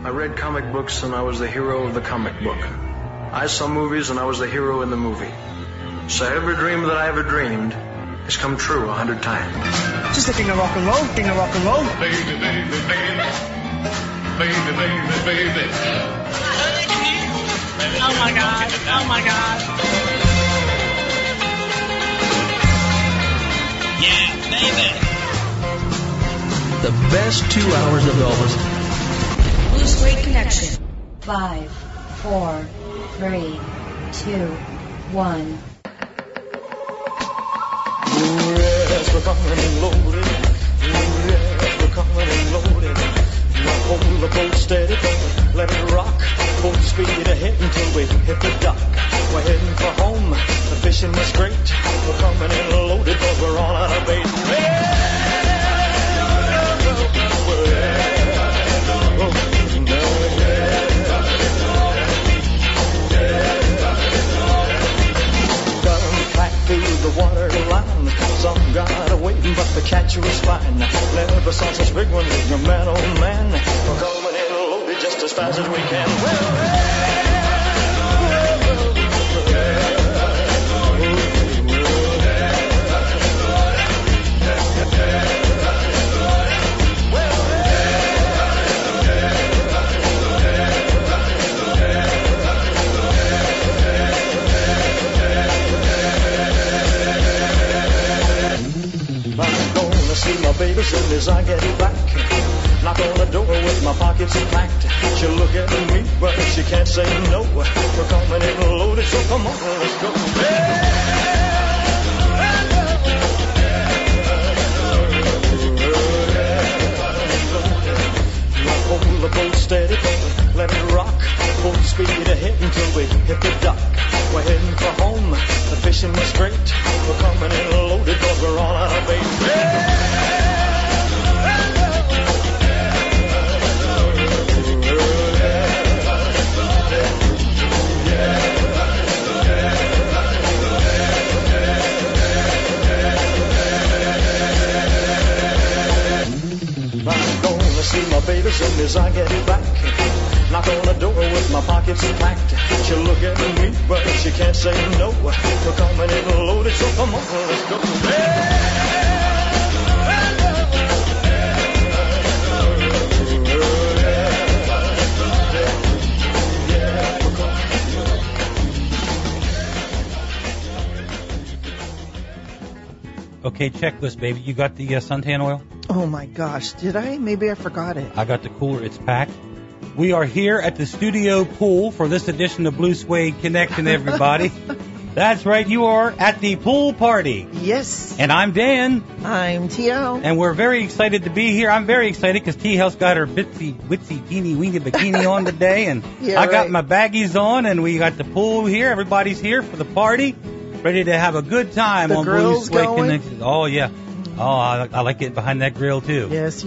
I read comic books and I was the hero of the comic book. I saw movies and I was the hero in the movie. So every dream that I ever dreamed has come true 100 times. Just the king of rock and roll, king of rock and roll. Baby, baby, baby. Baby, baby, baby. Oh my God, oh my God. Yeah, baby. The best 2 hours of Elvis. Blue Suede Connection. 5, 4, 3, 2, 1. Yes, we're coming and loaded. Yes, we're coming and loaded. Now hold the boat steady, let it rock. Full speed ahead until we hit the dock. We're heading for home. The fishing was great. We're coming and loaded, but we're all out of bait. Through the water line, some got away, but the catch was fine. Never saw such big one, your man, oh man. We're coming in loaded just as fast as we can. See my baby soon as I get back. Knock on the door with my pockets packed. She'll look at me, but she can't say no. We're coming in loaded, so come on, let's go. Now hold the boat steady, let it rock. Full speed ahead until we hit the dock. We're heading for home, the fishing was great. We're coming in loaded, but we're all out of bait. I'm gonna see my baby soon as I get back. Knock on the door with my pockets packed. She'll look at me, but she can't say no. We're coming in loaded, so come on, let's go. Okay, checklist, baby. You got the suntan oil? Oh my gosh, did I? Maybe I forgot it. I got the cooler. It's packed. We are here at the studio pool for this edition of Blue Suede Connection, everybody. That's right, you are at the pool party. Yes. And I'm Dan. I'm T.L. And we're very excited to be here. I'm very excited because T.L.'s got her bitsy, witsy, teeny, weeny bikini on today. And yeah, I got my baggies on, and we got the pool here. Everybody's here for the party, ready to have a good time the on Blue Suede Connection. Oh, yeah. Oh, I like getting behind that grill, too. Yes, you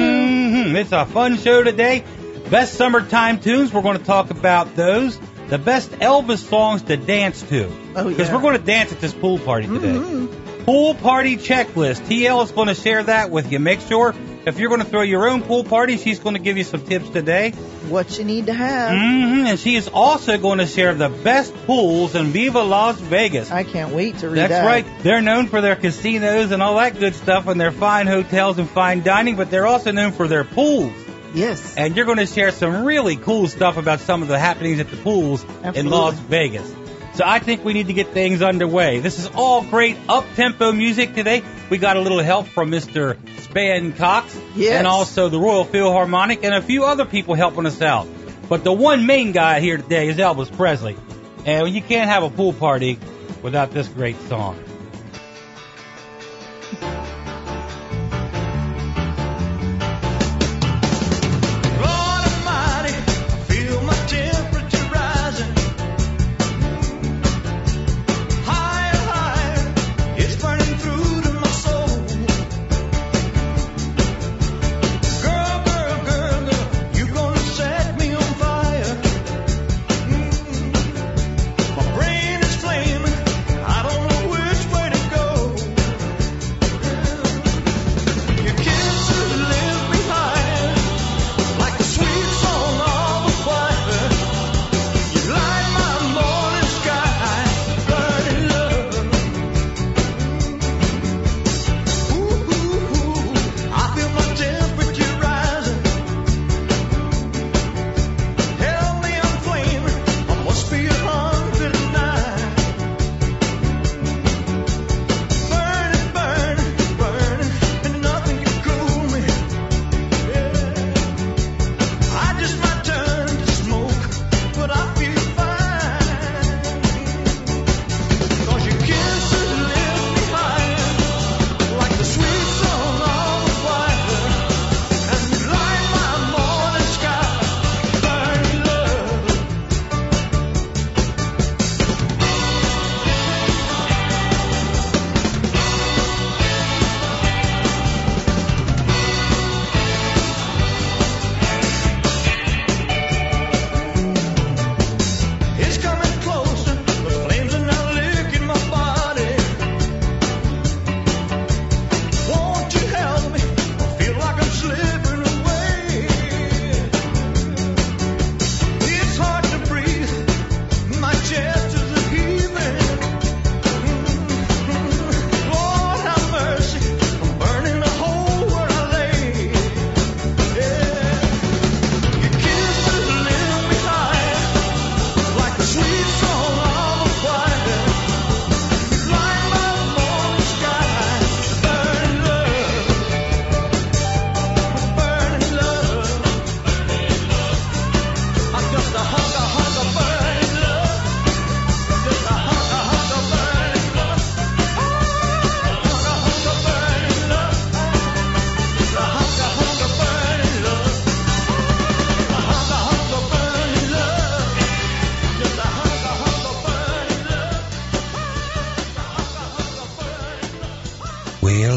do. It's a fun show today. Best summertime tunes, we're going to talk about those. The best Elvis songs to dance to. Oh, yeah. Because we're going to dance at this pool party today. Mm-hmm. Pool party checklist. TL is going to share that with you. Make sure if you're going to throw your own pool party, she's going to give you some tips today. What you need to have. And she is also going to share the best pools in Viva Las Vegas. I can't wait to read that. That's right. They're known for their casinos and all that good stuff and their fine hotels and fine dining, but they're also known for their pools. Yes. And you're going to share some really cool stuff about some of the happenings at the pools in Las Vegas. So I think we need to get things underway. This is all great up-tempo music today. We got a little help from Mr. Span Cox. Yes. And also the Royal Philharmonic and a few other people helping us out. But the one main guy here today is Elvis Presley. And you can't have a pool party without this great song. Which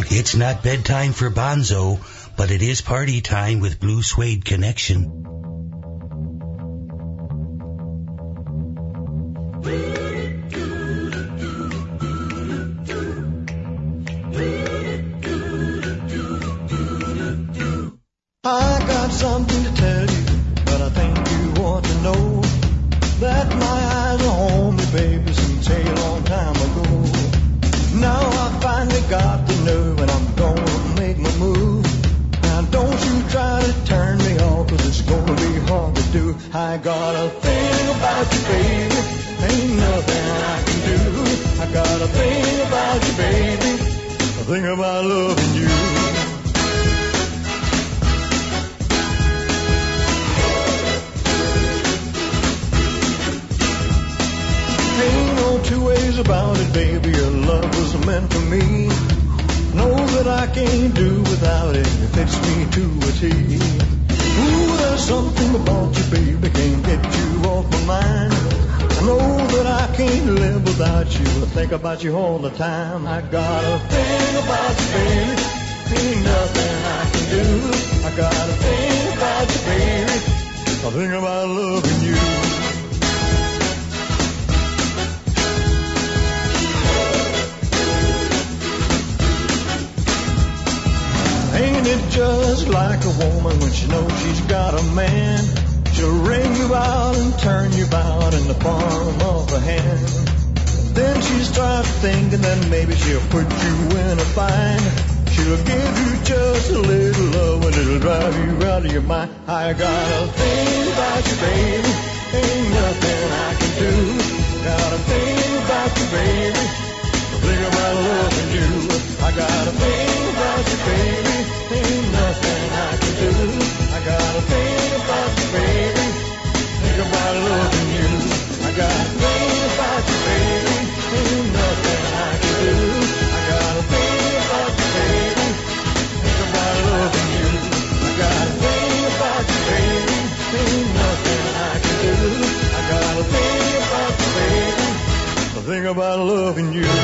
It's not bedtime for Bonzo, but it is party time with Blue Suede Connection. I got something to tell you, but I think you want to know that my eyes are on me, baby, since a long time ago. Now I finally got the nerve and I'm gonna make my move. Now don't you try to turn me off, cause it's gonna be hard to do. I got a thing about you, baby, ain't nothing I can do. I got a thing about you, baby, a thing about loving you. Ain't no two ways about it, baby, your love was meant for me. Know that I can't do without it, it fits me to a T. Ooh, there's something about you, baby, can't get you off my mind. I know that I can't live without you, I think about you all the time. I got a thing about you, baby, ain't nothing I can do. I got a thing about you, baby, a thing about loving you. Ain't it just like a woman when she knows she's got a man? She'll ring you out and turn you out in the palm of her hand. Then she starts thinking that maybe she'll put you in a bind. She'll give you just a little love and it'll drive you out of your mind. I got a thing about you, baby, ain't nothing I can do. Got a thing about you, baby, a thing about loving you. I got a thing about you, baby, ain't nothing I can do. I got a thing about you, baby, think about loving you. I got a thing about you, baby, ain't nothing I can do. I got a thing about you, baby, think about loving you. I got a thing about you, baby, ain't nothing I can do. I got a thing about you, baby, a thing about loving you.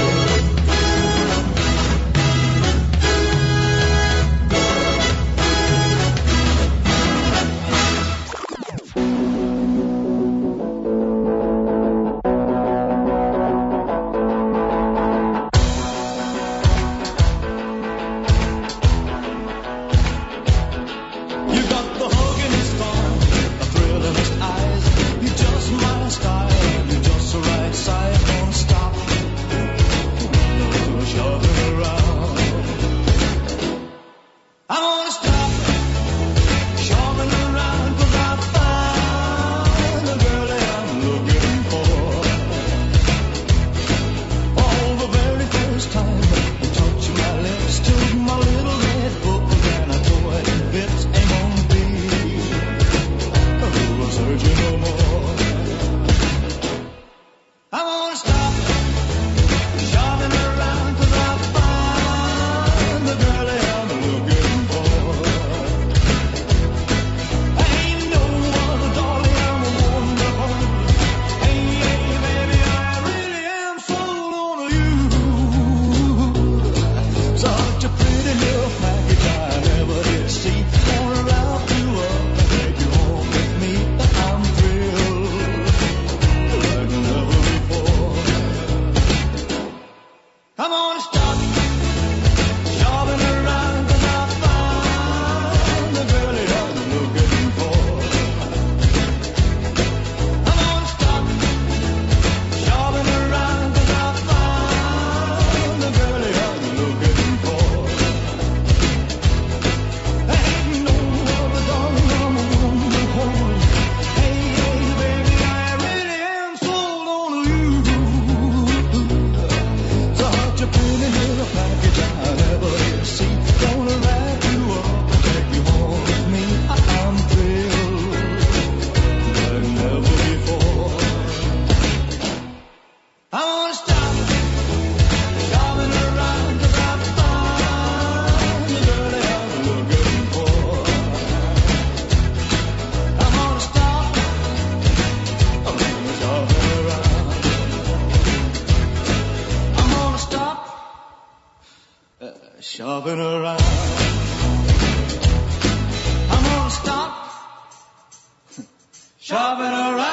Shove it around.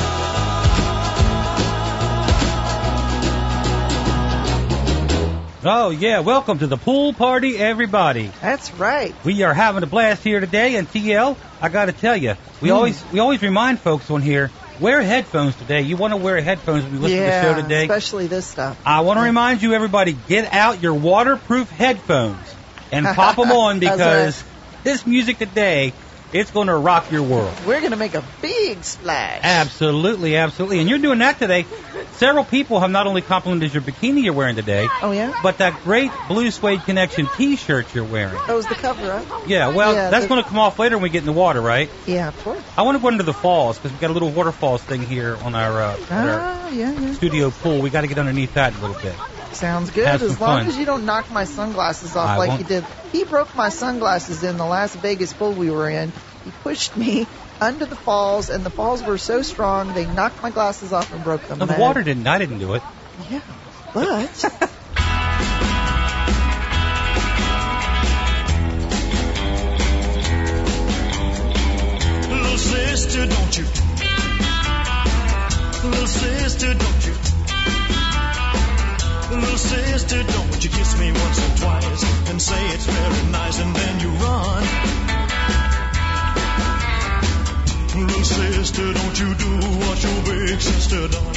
Oh, yeah. Welcome to the pool party, everybody. That's right. We are having a blast here today, and TL, I got to tell you, we always remind folks on here, wear headphones today. You want to wear headphones when you listen to the show today. Especially this stuff. I want to remind you, everybody, get out your waterproof headphones and pop them on because this music today, it's going to rock your world. We're going to make a big splash. Absolutely, absolutely. And you're doing that today. Several people have not only complimented your bikini you're wearing today, oh yeah, but that great Blue Suede Connection T-shirt you're wearing. That was the cover, right? Yeah, well, that's going to come off later when we get in the water, right? Yeah, of course. I want to go into the falls because we've got a little waterfalls thing here on our, studio pool. We got to get underneath that a little bit. Sounds good. As long as you don't knock my sunglasses off like you did. He broke my sunglasses in the last Vegas pool we were in. He pushed me under the falls, and the falls were so strong, they knocked my glasses off and broke them. No, the water didn't. I didn't do it. Yeah, but... Little sister, don't you? Little sister, don't you? Little sister, don't you kiss me once or twice and say it's very nice and then you run. Little sister, don't you do what your big sister done.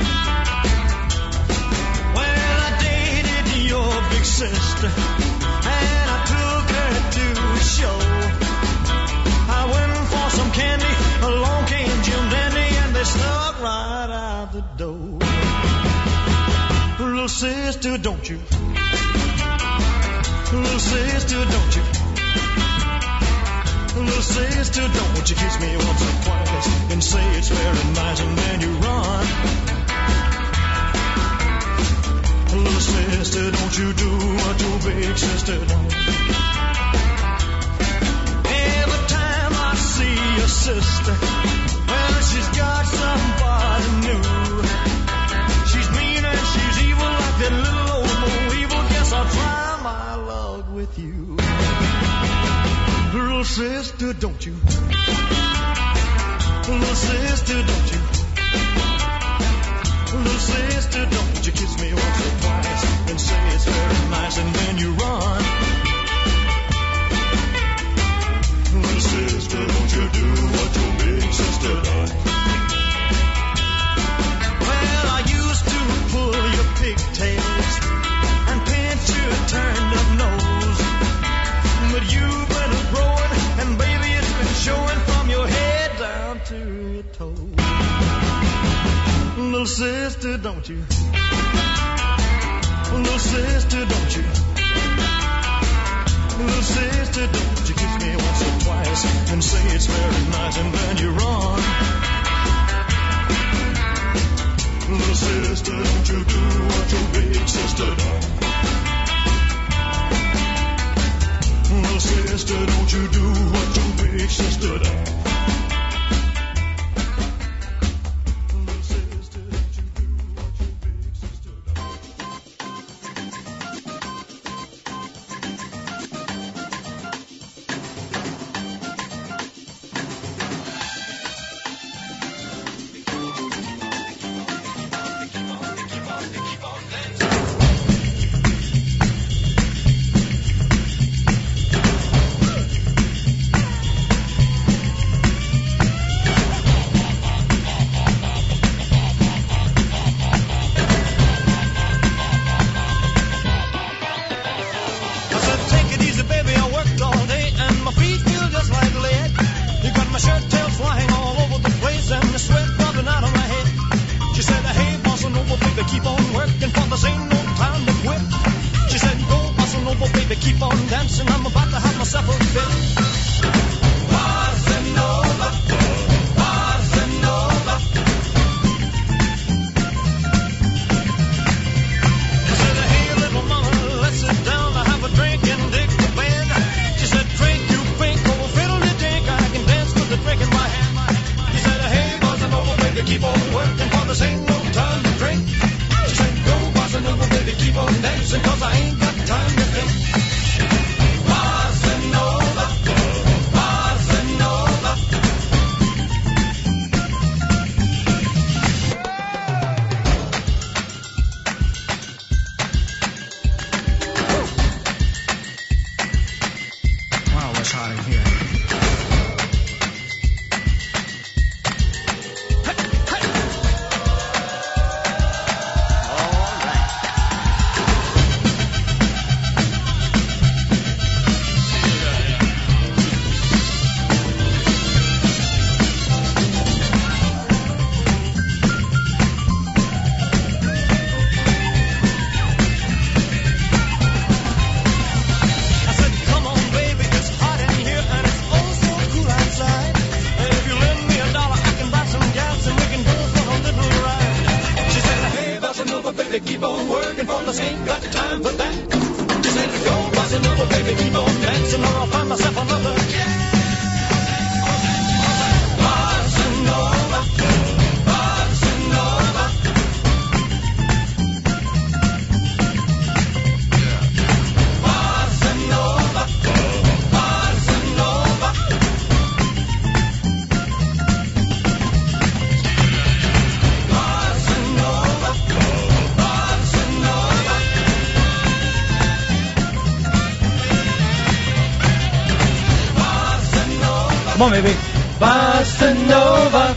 Well, I dated your big sister and I took her to a show. I went for some candy, along came Jim Dandy and they snuck right out the door. Little sister, don't you? Little sister, don't you? Little sister, don't you kiss me once or twice and say it's very nice and then you run. Little sister, don't you do what your big sister done. Every time I see your sister, well, she's got somebody new. She's mean and she's evil like that little old Mo Evil. Guess I'll try my luck with you. Little sister, don't you? Little sister, don't you? Little sister, don't you kiss me once or twice and say it's very nice and then you run. Little sister, don't you do what your big sister done. Well, I used to pull your pigtails and pinch your turned up nose, but you've been growing and baby it's been showing from your head down to your toes. Little sister, don't you? Little sister, don't you? Little sister, don't you kiss me once or twice and say it's very nice and then you run. Little sister, don't you do what your big sister done. Little sister, don't you do what your big sister done. Little sister, don't you do what your big sister done. Keep on dancing 'cause I ain't got time to think. Come on, baby. Bossa Nova.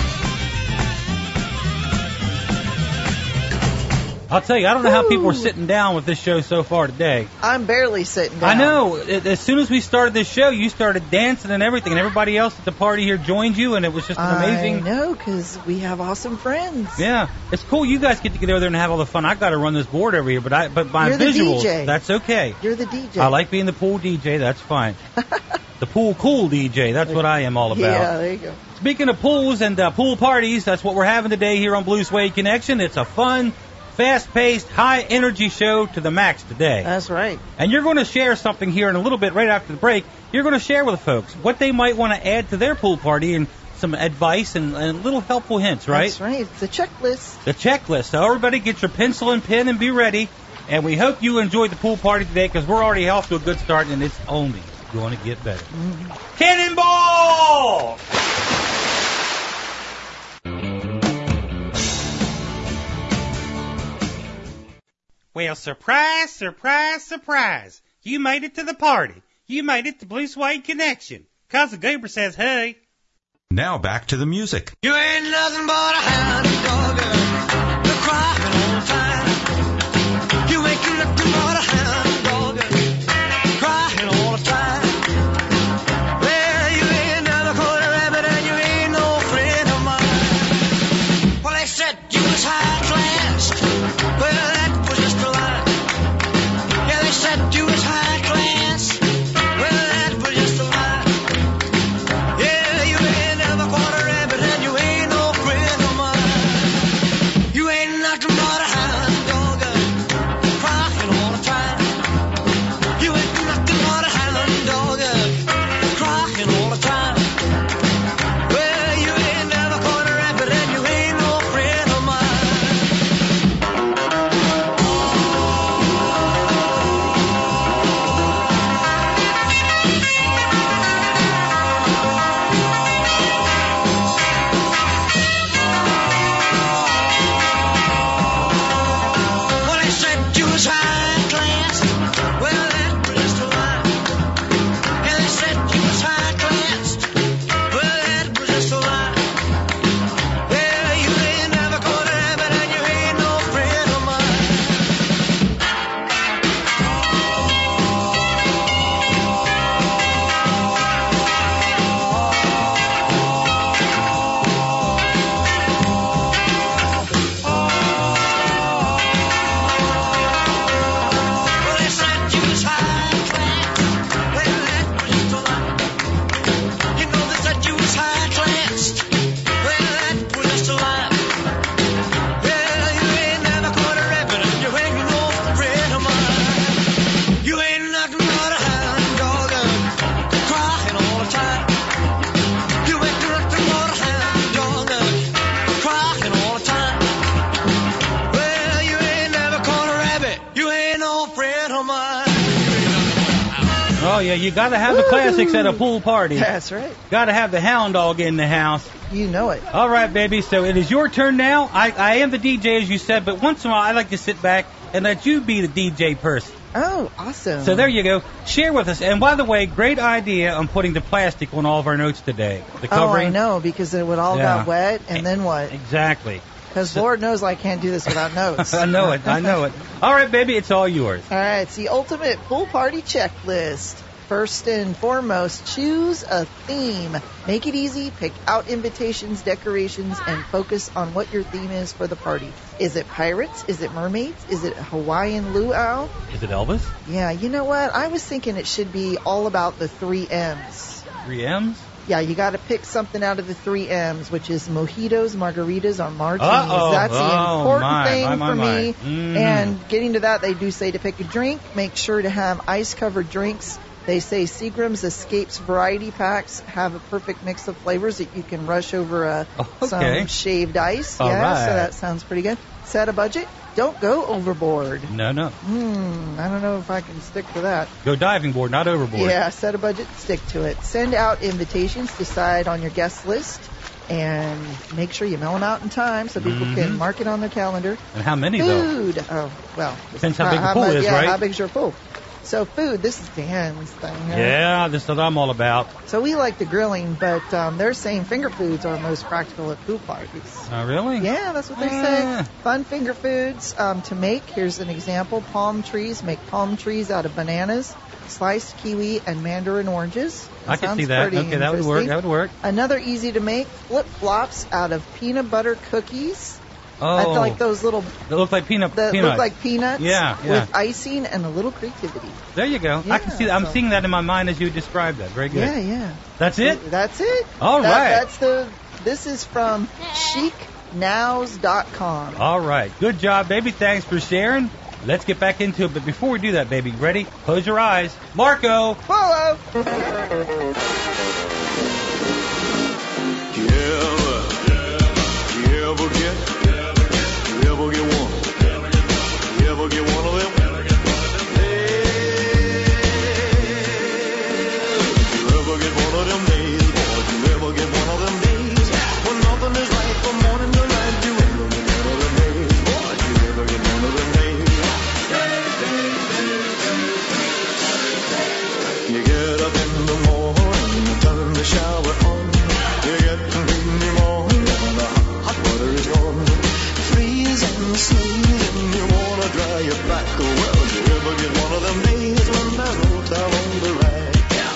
I'll tell you, I don't know how people are sitting down with this show so far today. I'm barely sitting down. I know. As soon as we started this show, you started dancing and everything, and everybody else at the party here joined you, and it was just an amazing... I know, because we have awesome friends. Yeah. It's cool you guys get to get over there and have all the fun. I've got to run this board over here, but my You're visuals, the DJ. That's okay. You're the DJ. I like being the pool DJ. That's fine. The pool cool DJ. That's what I am all about. Yeah, there you go. Speaking of pools and pool parties, that's what we're having today here on Blue Suede Connection. It's a fun, fast-paced, high-energy show to the max today. That's right. And you're going to share something here in a little bit right after the break. You're going to share with the folks what they might want to add to their pool party and some advice and little helpful hints, right? That's right. It's a checklist. The checklist. So everybody get your pencil and pen and be ready. And we hope you enjoyed the pool party today because we're already off to a good start and it's only going to get better. Mm-hmm. Cannonball! Well, surprise, surprise, surprise. You made it to the party. You made it to Blue Suede Connection. Cousin Goober says, hey. Now back to the music. You ain't nothing but a hound dog, you're crying all the time. You ain't nothing but a hound dog, crying all the time. Well, you ain't never caught a rabbit and you ain't no friend of mine. Well, they said you was high class. Well, that was just a lie. Yeah, they said you was high class. Well, that was just a lie. Yeah, you ain't never caught a rabbit and you ain't no friend of mine. You ain't nothing but a hound dog, crying all the time. You ain't nothing but a hound dog, crying all the time. Well, you ain't never caught a rabbit and you ain't no friend of mine. Well, they said you was high class. Well, that was just a lie. Yeah, they said you was high class. Well, that was just a lie. Yeah, you ain't never caught a rabbit and you ain't no friend of mine. Well, they said you was high class. Well, that was just a lie. You know they said you was high class. Well, that was just a lie. Yeah, you ain't never caught a rabbit and you ain't no friend of mine. You ain't nothing but a hound dog, crying all the time. You ain't nothing but a hound dog, crying all the time. Well, you ain't never caught a rabbit. You ain't no friend of mine. Oh, yeah, you got to have the classics at a pool party. That's right. Got to have the hound dog in the house. You know it. All right, baby, so it is your turn now. I am the DJ, as you said, but once in a while I like to sit back and let you be the DJ person. Oh, awesome. So there you go. Share with us. And by the way, great idea on putting the plastic on all of our notes today. The covering. Oh, I know, because it would all Yeah. got wet, and then what? Exactly. Because Lord knows I can't do this without notes. I know it. All right, baby, it's all yours. All right, it's the ultimate pool party checklist. First and foremost, choose a theme. Make it easy, pick out invitations, decorations, and focus on what your theme is for the party. Is it pirates? Is it mermaids? Is it Hawaiian luau? Is it Elvis? Yeah, you know what? I was thinking it should be all about the 3 M's. 3 M's? Yeah, you got to pick something out of the 3 M's, which is mojitos, margaritas, or martinis. Uh-oh. That's the important thing my. for me. Mm. And getting to that, they do say to pick a drink. Make sure to have ice-covered drinks. They say Seagram's Escapes variety packs have a perfect mix of flavors that you can rush over some shaved ice. All yeah, right. so that sounds pretty good. Set a budget. Don't go overboard. No. I don't know if I can stick to that. Go diving board, not overboard. Yeah, set a budget, stick to it. Send out invitations, decide on your guest list, and make sure you mail them out in time so people can mark it on their calendar. And how many, Food. though? Oh, well. Depends how big the pool is, yeah, right? how big's your pool? So food, this is Dan's thing. Right? Yeah, this is what I'm all about. So we like the grilling, but they're saying finger foods are most practical at pool parties. Oh, really? Yeah, that's what they say. Fun finger foods to make. Here's an example. Palm trees. Make palm trees out of bananas, sliced kiwi, and mandarin oranges. I can see that. Okay, that would work. That would work. Another easy to make, flip-flops out of peanut butter cookies. Oh, I feel like those little... They look like peanuts. Look like peanuts. Yeah. With icing and a little creativity. There you go. Yeah, I can see that. I'm seeing that in my mind as you described that. Very good. Yeah. That's it? That's it. All right. This is from chicnows.com. All right. Good job, baby. Thanks for sharing. Let's get back into it. But before we do that, baby, ready? Close your eyes. Marco. Follow. You ever get one? You ever get one of them? You ever get one of them days, boy? You ever get one of them days when nothing is right from morning to night? You ever get one of them days, boy? You ever get one of them days? You get up in the morning and turn the shower on. You get clean in the morning and the hot water is gone. Freezing, sneezing, you wanna dry your back. Well, you ever get one of them days when there's no time on the rack?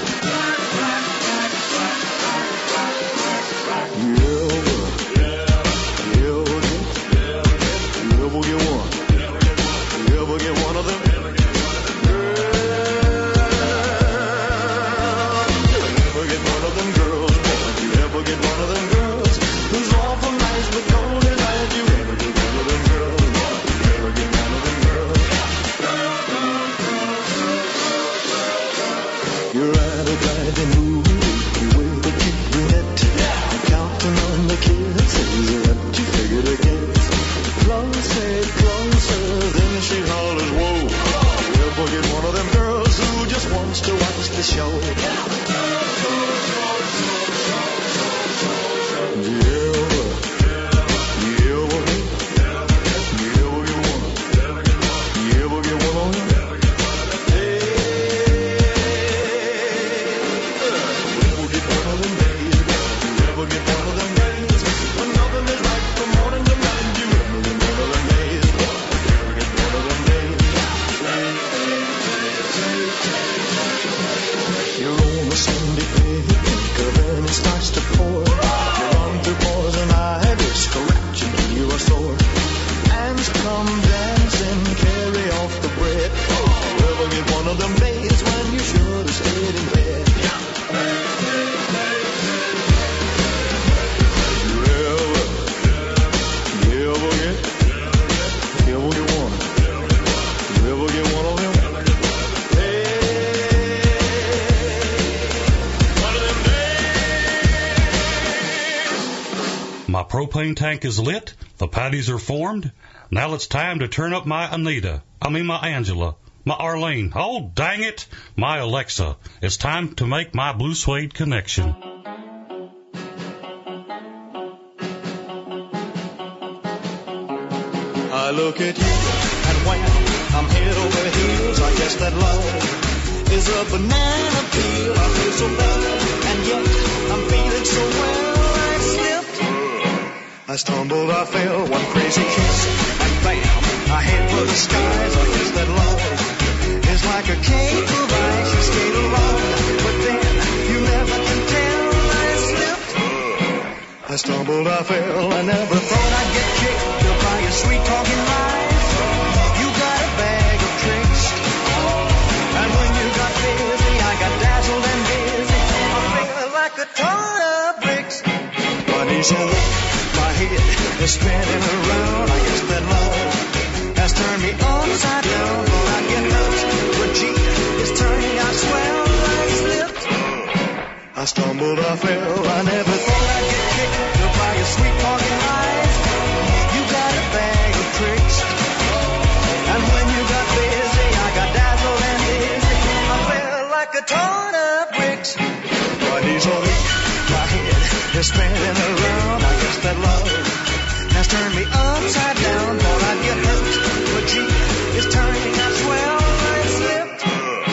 You ever get one? You ever get one of them? To watch the show. My propane tank is lit. The patties are formed. Now it's time to turn up my my Angela, my Arlene. Oh, dang it, my Alexa. It's time to make my blue suede connection. I look at you, and when I'm head over heels, I guess that love is a banana peel. I feel so bad, and yet I'm feeling so well. I slipped, I stumbled, I fell, one crazy kiss, and bam, I head for the skies. I guess that love is like a cake of ice. You skate along, but then you never can tell. I slipped, I stumbled, I fell, I never thought I'd get kicked by your sweet talking lies. You got a bag of tricks, and when you got busy, I got dazzled and dizzy. I feel like a ton of bricks. Money's so my head is spinning around. I guess that love has turned me upside down. Well, I get hurt, but gee, it's turning out swell. I slipped, I stumbled, I fell. I never thought I'd get kicked by your sweet talking lies. You got a bag of tricks, and when you got busy, I got dazzled and dizzy. I felt like a ton of bricks. Money's on me, my head is spinning around. I guess that love has turned me upside down. Thought I'd get hurt, but gee, it's turning out swell. I slipped,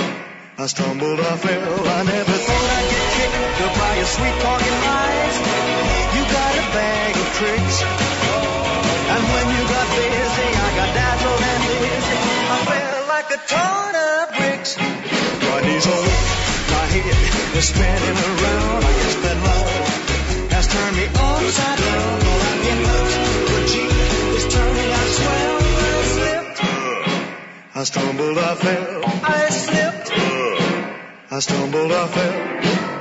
I stumbled, I fell, I never thought I'd get kicked up by your sweet talking lies. You got a bag of tricks, and when you got busy, I got dazzled and dizzy. I felt like a ton of bricks. My knees are weak, my head is spinning around. I guess that love has turned me upside down. All I get lost, the cheek is turning, I swell, I slipped. I stumbled, I fell, I slipped. I stumbled, I fell.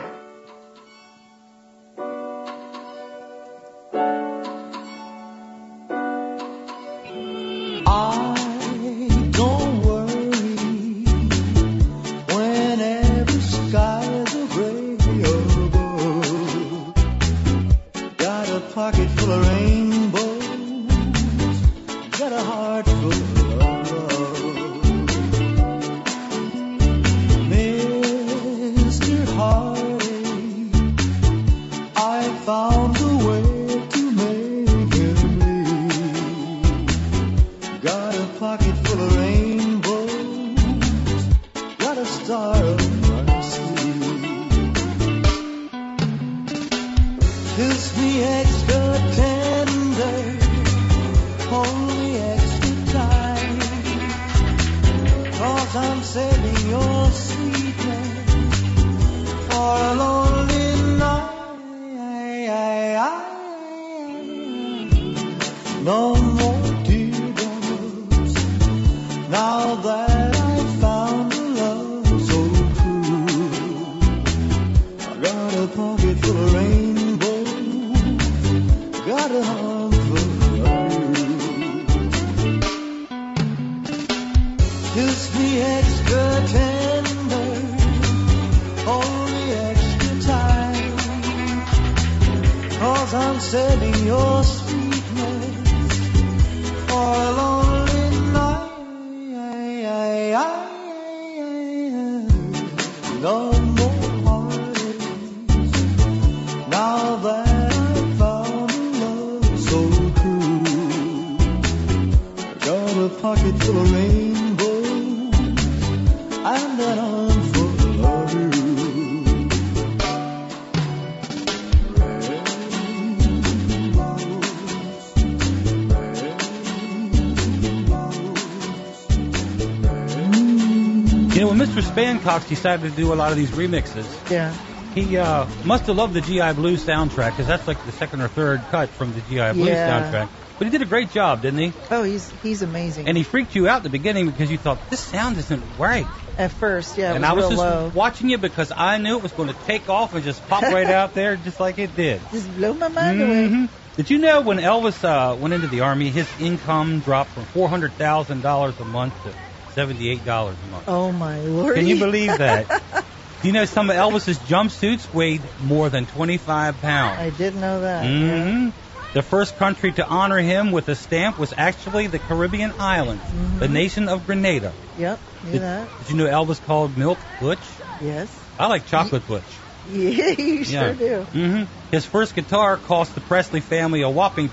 Cox decided to do a lot of these remixes. Yeah. He must have loved the G.I. Blue soundtrack, because that's like the second or third cut from the G.I. Blue soundtrack. But he did a great job, didn't he? Oh, he's amazing. And he freaked you out at the beginning because you thought, this sound isn't right. At first, yeah, and it was I was real just low. watching you because I knew it was going to take off and just pop right out there just like it did. Just blow my mind away. Did you know when Elvis went into the Army, his income dropped from $400,000 a month to $78 a month? Oh, my Lord. Can you believe that? Do you know some of Elvis's jumpsuits weighed more than 25 pounds? I did know that. Yeah. The first country to honor him with a stamp was actually the Caribbean islands, the nation of Grenada. Yep, knew that. Did you know Elvis called milk butch? Yes. I like chocolate butch. Yeah, you sure do. His first guitar cost the Presley family a whopping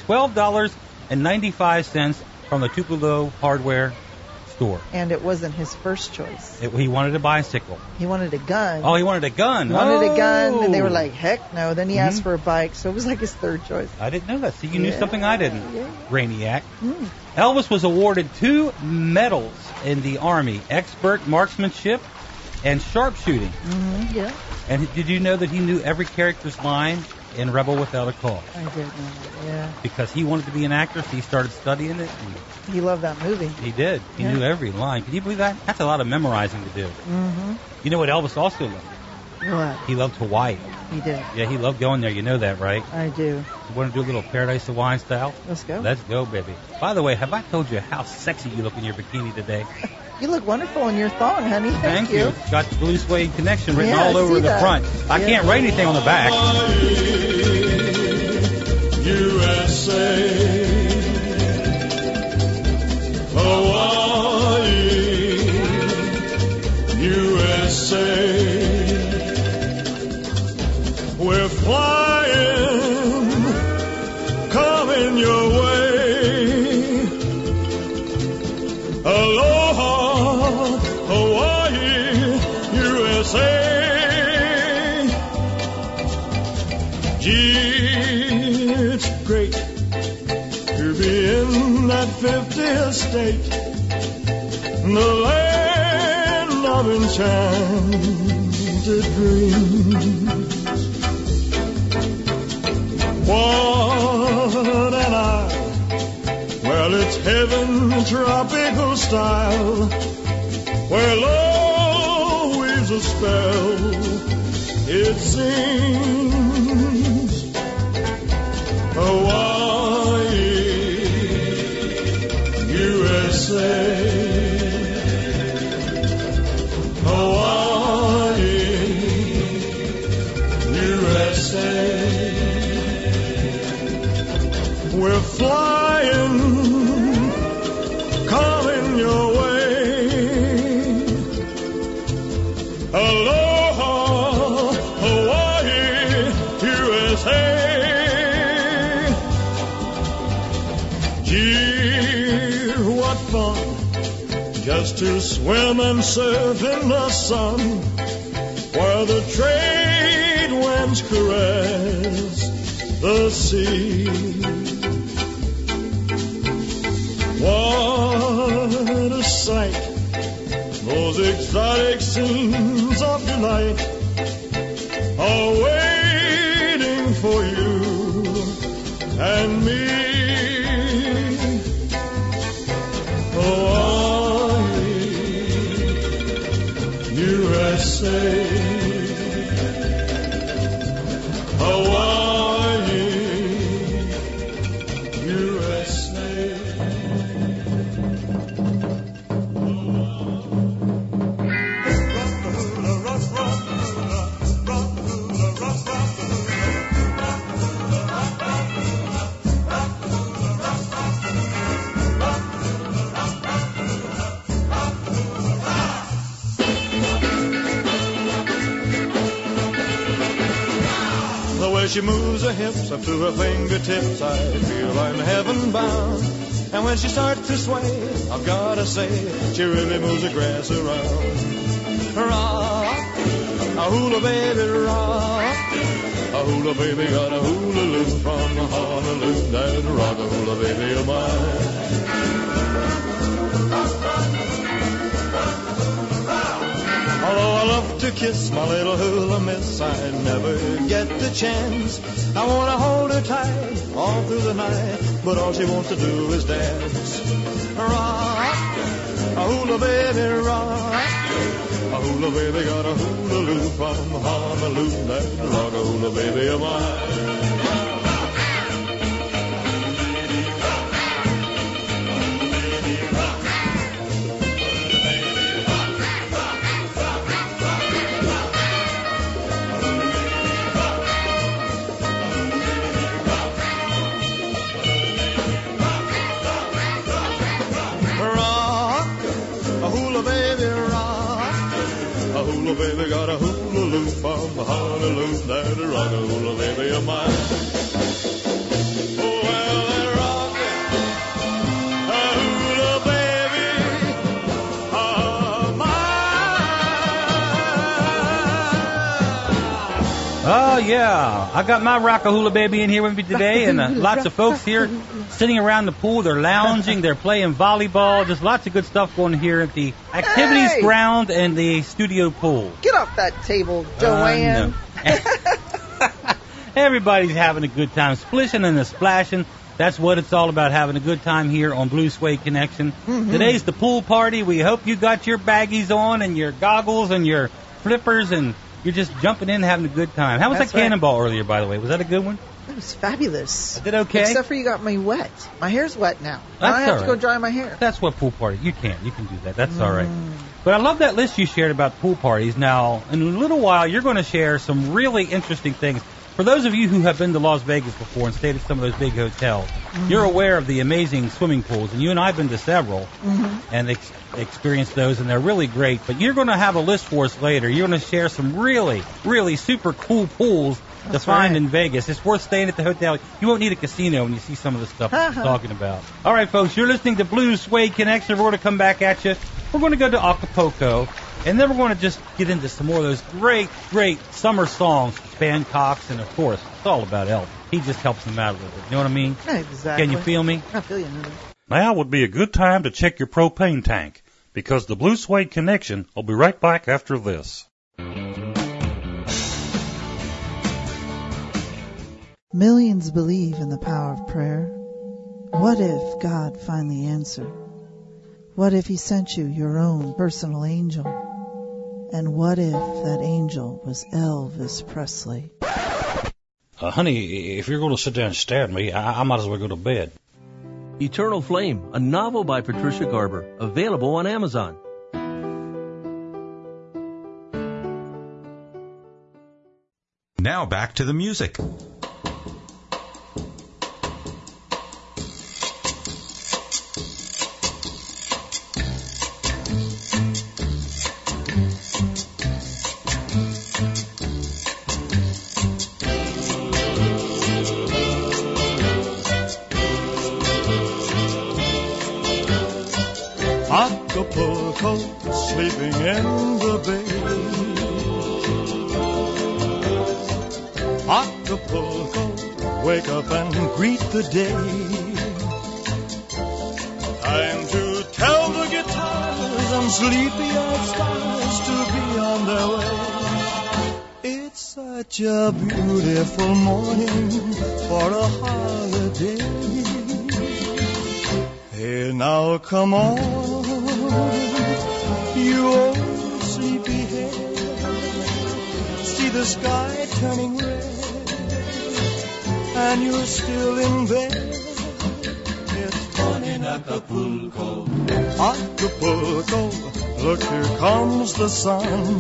$12.95 from the Tupelo hardware store. And it wasn't his first choice. He wanted a bicycle. He wanted a gun. Oh, he wanted a gun. He wanted a gun, and they were like, heck no. Then he asked for a bike, so it was like his third choice. I didn't know that. See, you knew something I didn't. Brainiac. Elvis was awarded 2 medals in the Army, expert marksmanship and sharpshooting. Yeah. And did you know that he knew every character's line in Rebel Without a Cause? I did know that, yeah. Because he wanted to be an actor, so he started studying it. He loved that movie. He did. He knew every line. Can you believe that? That's a lot of memorizing to do. You know what Elvis also loved? What? He loved Hawaii. He did. Yeah, he loved going there. You know that, right? I do. You want to do a little Paradise Hawaiian style? Let's go. Let's go, baby. By the way, have I told you how sexy you look in your bikini today? You look wonderful in your thong, honey. Thank you. It's got the Blue Suede Connection written all over the front. I can't write anything on the back. USA, Hawaii, USA. We're flying, coming your way. Aloha, Hawaii, USA. that 50th state, the land of enchanted dreams. What an isle, well, it's heaven, tropical style, where love weaves a spell, it seems. Hawaii, USA. Hawaii, USA. We're flying, coming your way. Aloha, Hawaii, USA. Gee, what fun just to swim and surf in the sun, while the trade winds caress the sea. What a sight, those exotic scenes of delight are waiting for you and me. Hawaii, USA. Hawaii, USA. The way she moves her hips up to her fingertips, I feel I'm heaven bound. And when she starts to sway, I've gotta say, she really moves the grass around. Rock, a hula baby, rock. A hula baby got a hula loop from Honolulu. That rock a hula baby of mine. Although I love to kiss my little hula miss, I never get the chance. I want to hold her tight all through the night, but all she wants to do is dance. Rock, a hula baby, rock. A hula baby got a hula loop from Honolulu. That rock a hula baby of mine. Hula baby got a hula loop from Honolulu. That rock a hula baby of mine. Oh, well, that rock a hula baby of mine. Oh, yeah. I got my rock a hula baby in here with me today, and lots of folks here sitting around the pool. They're lounging, they're playing volleyball. Just lots of good stuff going here at the activities ground and the studio pool. Get off that table, Joanne. Everybody's having a good time, splishing and splashing. That's what it's all about, having a good time here on Blue Suede Connection. Mm-hmm. Today's the pool party. We hope you got your baggies on and your goggles and your flippers, and you're just jumping in and having a good time. How was that cannonball earlier, by the way? Was that a good one? It was fabulous. I did okay? Except for you got me wet. My hair's wet now. I have to go dry my hair. That's what pool party. You can do that. That's all right. But I love that list you shared about pool parties. Now, in a little while, you're going to share some really interesting things. For those of you who have been to Las Vegas before and stayed at some of those big hotels, you're aware of the amazing swimming pools. And you and I have been to several and experienced those, and they're really great. But you're going to have a list for us later. You're going to share some really, really super cool pools to find in Vegas. It's worth staying at the hotel. You won't need a casino when you see some of the stuff I'm talking about. All right, folks, you're listening to Blue Suede Connection. We're going to come back at you. We're going to go to Acapulco, and then we're going to just get into some more of those great, great summer songs. Span Cox, and, of course, it's all about Elf. He just helps them out a little bit. You know what I mean? Exactly. Can you feel me? I feel you. Now would be a good time to check your propane tank, because the Blue Suede Connection will be right back after this. Millions believe in the power of prayer. What if God finally answered? What if he sent you your own personal angel? And what if that angel was Elvis Presley? Honey, if you're going to sit there and stare at me, I might as well go to bed. Eternal Flame, a novel by Patricia Garber, available on Amazon. Now back to the music. Acapulco, sleeping in the bay. Acapulco, wake up and greet the day. Time to tell the guitars and sleepy-eyed stars to be on their way. It's such a beautiful morning for a holiday. Hey, now come on, you old sleepyhead. See the sky turning red, and you're still in bed. It's fun in Acapulco. Acapulco, look, here comes the sun.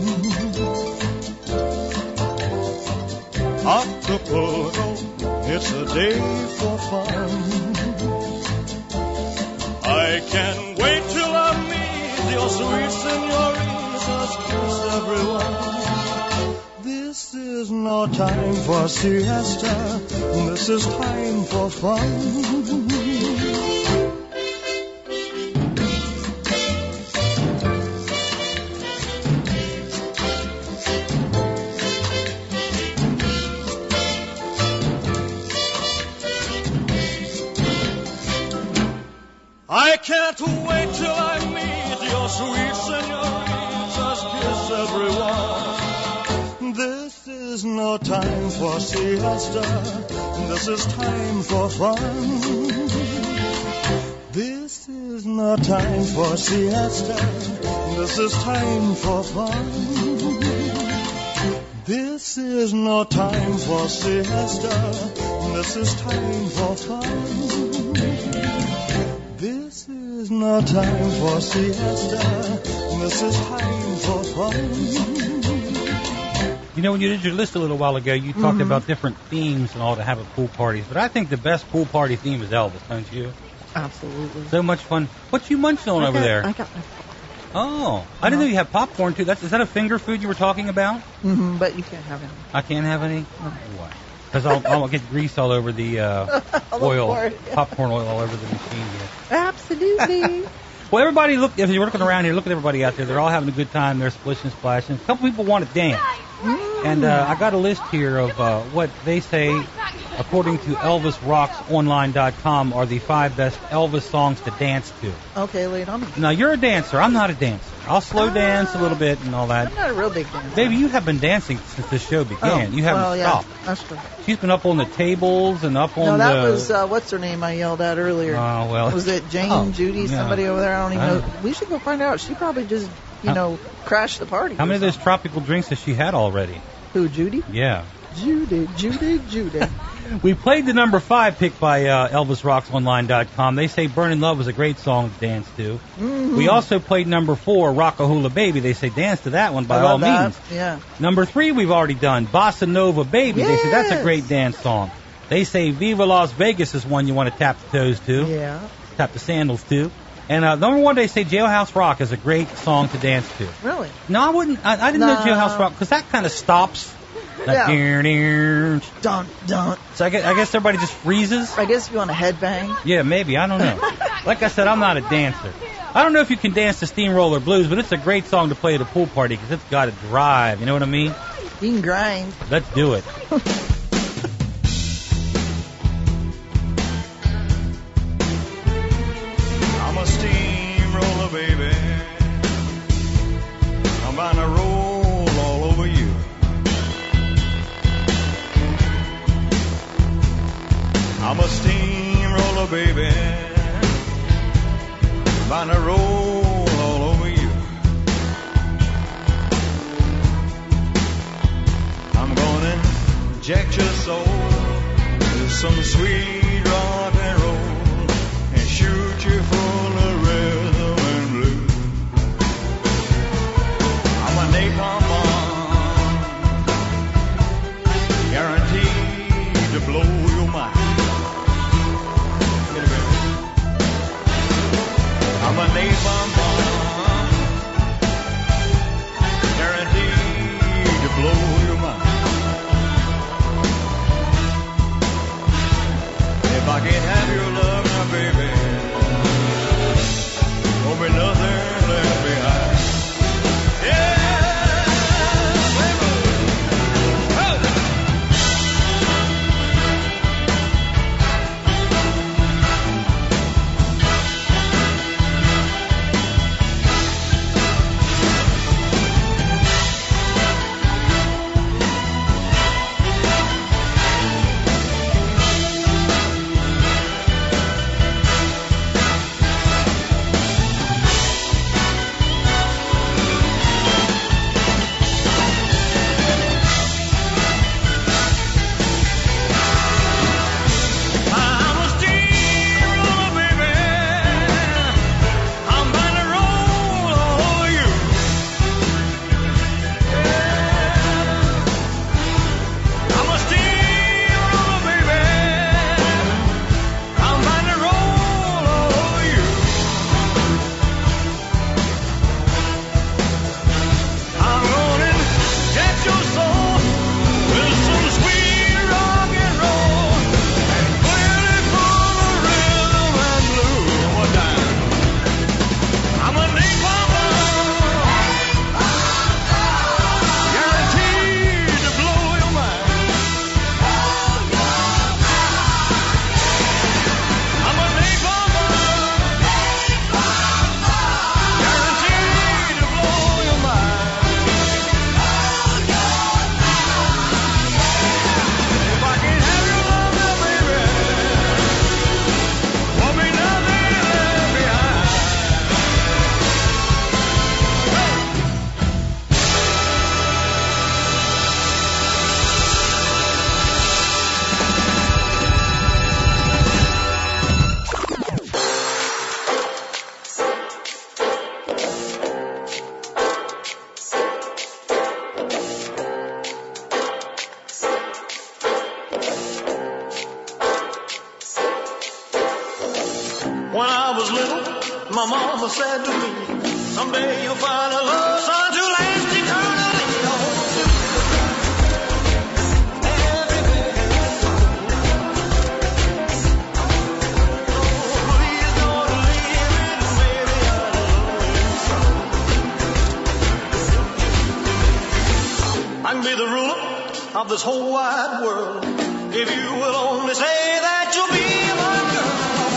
Acapulco, it's a day for fun. I can't wait till I meet your sweet senoritas, kiss everyone. This is no time for siesta, this is time for fun. I can't wait till I meet your sweet senoritas, kiss everyone. This is no time for siesta, this is time for fun. This is no time for siesta, this is time for fun. This is no time for siesta, this is time for fun. This is no time for siesta, this is time for fun. You know, when you did your list a little while ago, you talked about different themes and all to have at pool parties, but I think the best pool party theme is Elvis, don't you? Absolutely. So much fun. What you munching on over there? I got my popcorn. Oh, I didn't know you had popcorn, too. Is that a finger food you were talking about? Mm-hmm, but you can't have any. I can't have any? No. Why? Because I'll get grease all over the oil, popcorn oil all over the machine here. Absolutely. Well, everybody, look, if you're looking around here, look at everybody out there. They're all having a good time. They're splishing, splashing. A couple people want to dance. And I got a list here of what they say, according to ElvisRocksOnline.com, are the 5 best Elvis songs to dance to. Okay, lead on. Now, you're a dancer. I'm not a dancer. I'll slow dance a little bit and all that. I'm not a real big dancer. Baby, you have been dancing since this show began. You haven't stopped. Yeah, that's true. She's been up on the tables and up on No, that was, what's her name I yelled at earlier? Oh, well. Was it Jane, Judy, somebody over there? I don't even know. We should go find out. She probably just, crashed the party. How many of those tropical drinks has she had already? Who, Judy? Yeah. Judy. We played the number 5 pick by ElvisRocksOnline.com. They say Burning Love was a great song to dance to. Mm-hmm. We also played number 4, Rock-a-Hula Baby. They say dance to that one by all means. Yeah. Number 3 we've already done, Bossa Nova Baby. Yes. They say that's a great dance song. They say Viva Las Vegas is one you want to tap the toes to. Yeah. Tap the sandals to. And number 1, they say Jailhouse Rock is a great song to dance to. Really? No, I wouldn't. I didn't know Jailhouse Rock, because that kind of stops. Yeah. Dun, dun. So I guess everybody just freezes? I guess if you want a headbang. Yeah, maybe. I don't know. Like I said, I'm not a dancer. I don't know if you can dance to Steamroller Blues, but it's a great song to play at a pool party because it's got a drive. You know what I mean? You can grind. Let's do it. steamroller, baby, bound to roll all over you. I'm gonna inject your soul with some sweet rock and roll and shoot you full of rhythm and blues. I'm a napalm bomb, guaranteed to blow your mind. I'm a napalm bomb, guaranteed to blow your mind. If I can't have your love now, baby, won't be nothing left behind. Yeah, baby. Oh. When I was little, my mama said to me, someday you'll find a love, son, to last eternally. I can be the ruler of this whole wide world if you will only say that you'll be my girl.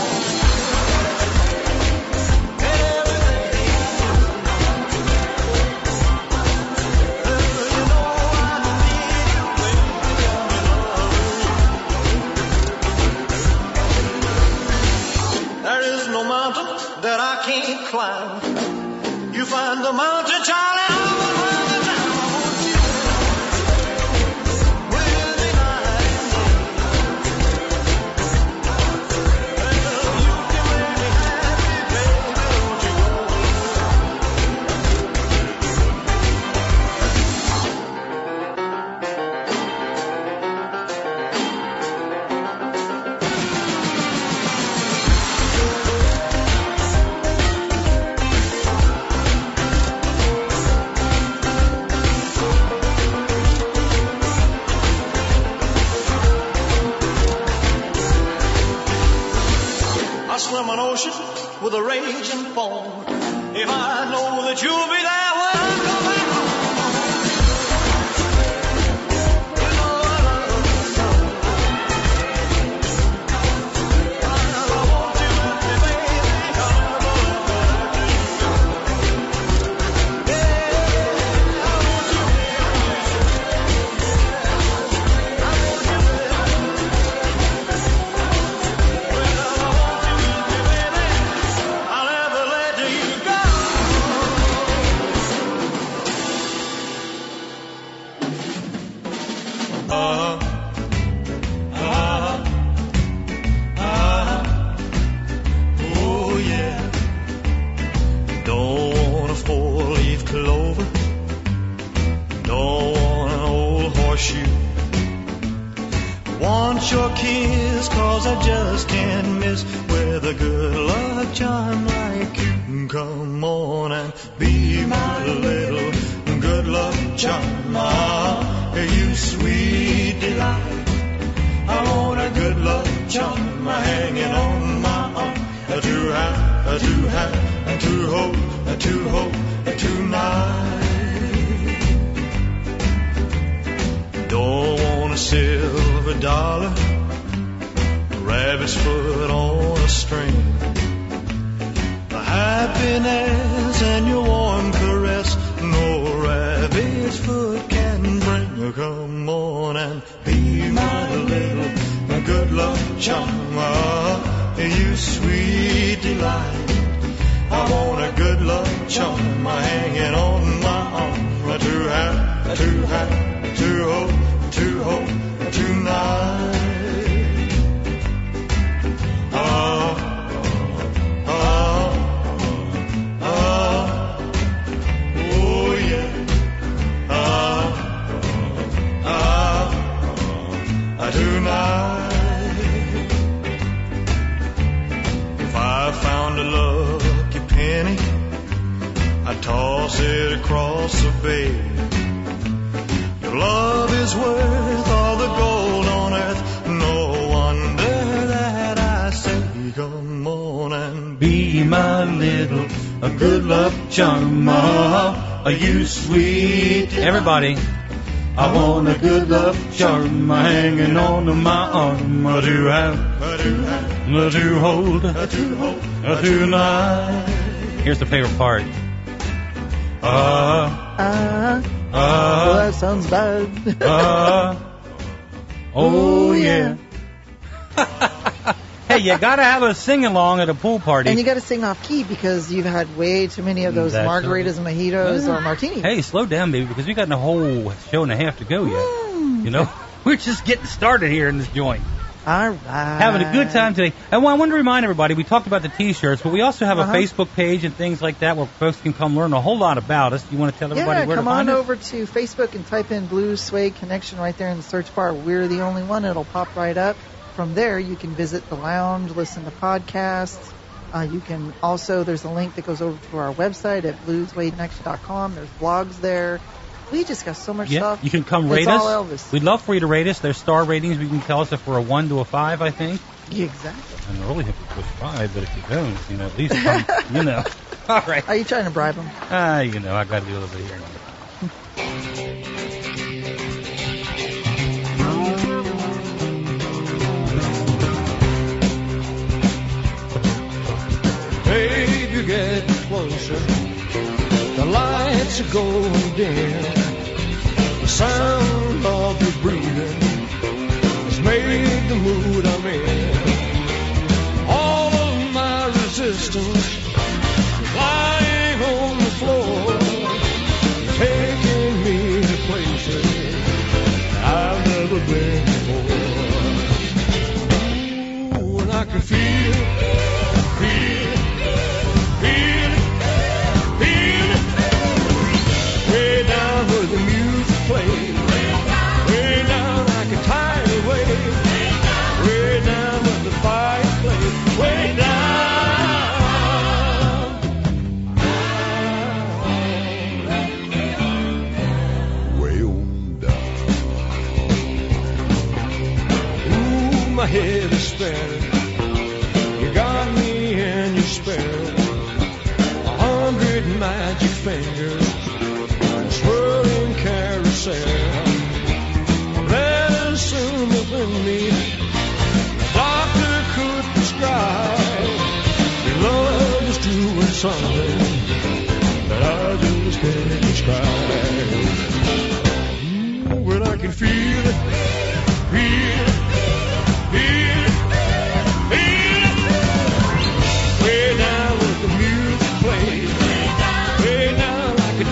There is no mountain that I can't climb. You find the mountain, Charlie, I will run it down. Swim an ocean with a raging foam. If I know that you'll be there when I come back home. You know I love you so. I want you with me, baby. I want you with me. just can't miss with a good luck charm like you. Come on and be my little good luck charm. You sweet delight. I want a good luck charm hanging on my arm. To have, to hold tonight. Don't want a silver dollar, rabbit's foot on a string. The happiness and your warm caress, no rabbit's foot can bring. Come on and be my little good luck charm. You sweet delight. I want a good luck charm hanging on my arm. To hold tonight. Oh yeah. Tonight. If I found a lucky penny, I'd toss it across the bay. Your love is worth all the gold on earth. No wonder that I say, come on and be my little good luck charm. You sweet. Everybody. I want a good luck charm hanging on to my arm. To have, to hold tonight. Here's the favorite part. Well, that sounds bad. Oh yeah. Hey, you gotta have a sing-along at a pool party. And you gotta sing off key because you've had way too many of those margaritas and mojitos or martinis. Hey, slow down, baby, because we got a whole show and a half to go yet. You know, we're just getting started here in this joint. All right. Having a good time today. And I want to remind everybody, we talked about the T-shirts, but we also have a Facebook page and things like that where folks can come learn a whole lot about us. You want to tell everybody where to find it? Yeah, come on over to Facebook and type in Blues Suede Connection right there in the search bar. We're the only one. It'll pop right up. From there, you can visit the lounge, listen to podcasts. You can also, there's a link that goes over to our website at blueswadenext.com. There's blogs there. We just got so much stuff. You can come rate us. It's all Elvis. We'd love for you to rate us. There's star ratings. You can tell us if we're a 1 to a 5, I think. Yeah, exactly. I really hope you push 5, but if you don't, at least come, All right. Are you trying to bribe them? I got to do a little bit here. Babe, you get closer. The lights are going dim. The sound of your breathing has made the mood I'm in. All of my resistance lying on the floor, taking me to places I've never been before. Ooh, and I can feel it. Way down where the music plays. Way down like a tidal wave. Way down where the fire plays. Way down. Way on down. Ooh, my head is spinning. You got me and you spare 100 magic fingers, swirling carousel. Medicine within me, the doctor could prescribe. Your love is doing something that I just can't describe. Ooh, when I can feel it, feel it, feel it. Way down with the music plays. Way down like a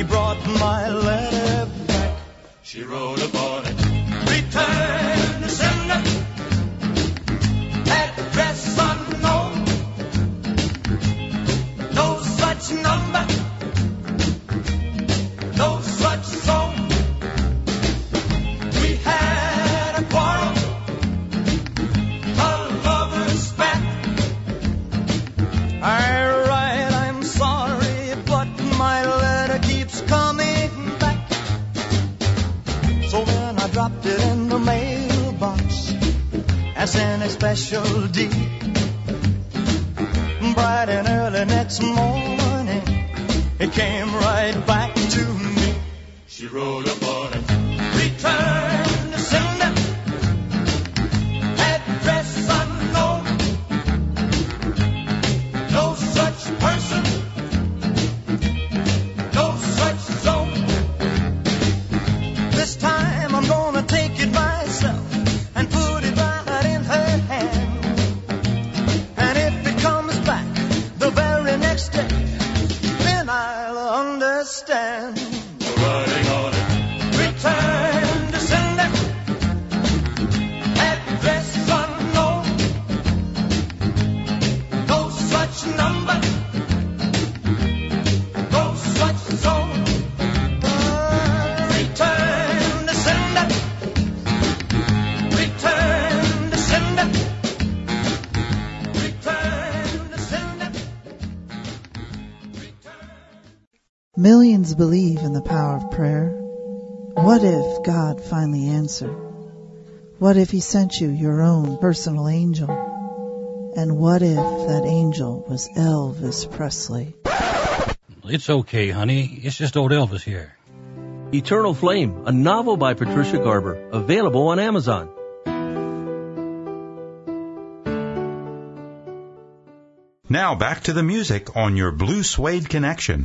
he brought my letter back. She wrote upon it. Return to sender. Address unknown. No such number. No such song. We had a quarrel. A lover's spat. Alright, I'm sorry, but my letter keeps coming back. So then I dropped it in the mailbox as in a special deed. Bright and early next morning, it came right back to me. She wrote upon it. Return to sender. Address unknown. No such person. No such zone. This time I'm gonna take it myself and put it right in her hand. And if it comes back the very next day, then I'll understand. Writing on it. Return to sender. Address unknown. No such number. No such zone. Return to sender. Return to sender. Return to sender. Millions believe in the power of prayer. What if God finally answered? What if he sent you your own personal angel? And what if that angel was Elvis Presley? It's okay, honey. It's just old Elvis here. Eternal Flame, a novel by Patricia Garber, available on Amazon. Now back to the music on your Blue Suede Connection.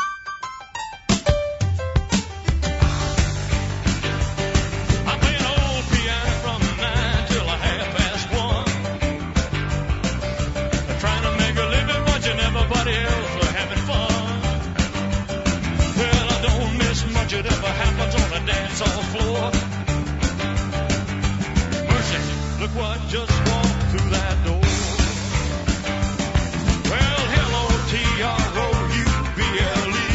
I play an old piano from 9 till 1:30. Trying to make a living, watching everybody else having fun. Well, I don't miss much. It ever happens on the dance hall floor. Mercy, look what just walked through that door. Well, hello, Troubele.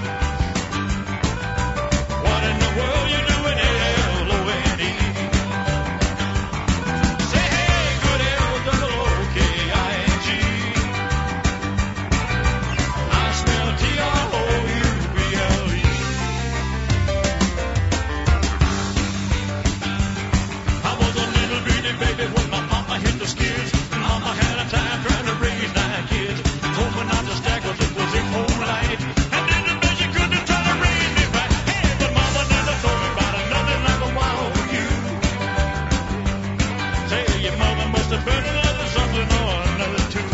What in the world you doing, LONE? Say, hey, good LOOKING. I smell TROUBLE. I was a little bitty baby when my mama hit the skids. Mama had a time trying to raise 9 kids. Told me not to stack 'cause it was impolite. And did the best she could to try to raise me back. Hey, but mama never told me about nothing like a wild you. Say, your mother must have been another something or another too.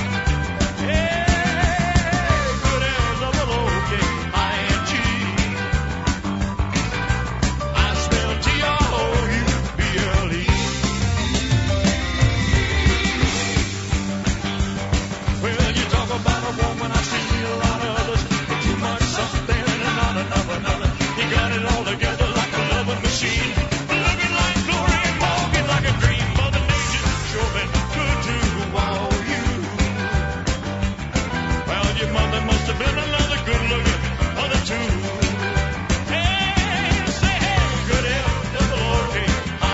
Hey, good LOOKING. I smell TROUBLE. Well, you talk about a woman, I see a lot of others. But too much something and not enough another. You got it all together like a loving machine. Looking like glory and walking like a dream. Mother Nature sure been good to all you. Well, your mother must have been another good looking mother too. Hey, say hey, good LOOKING.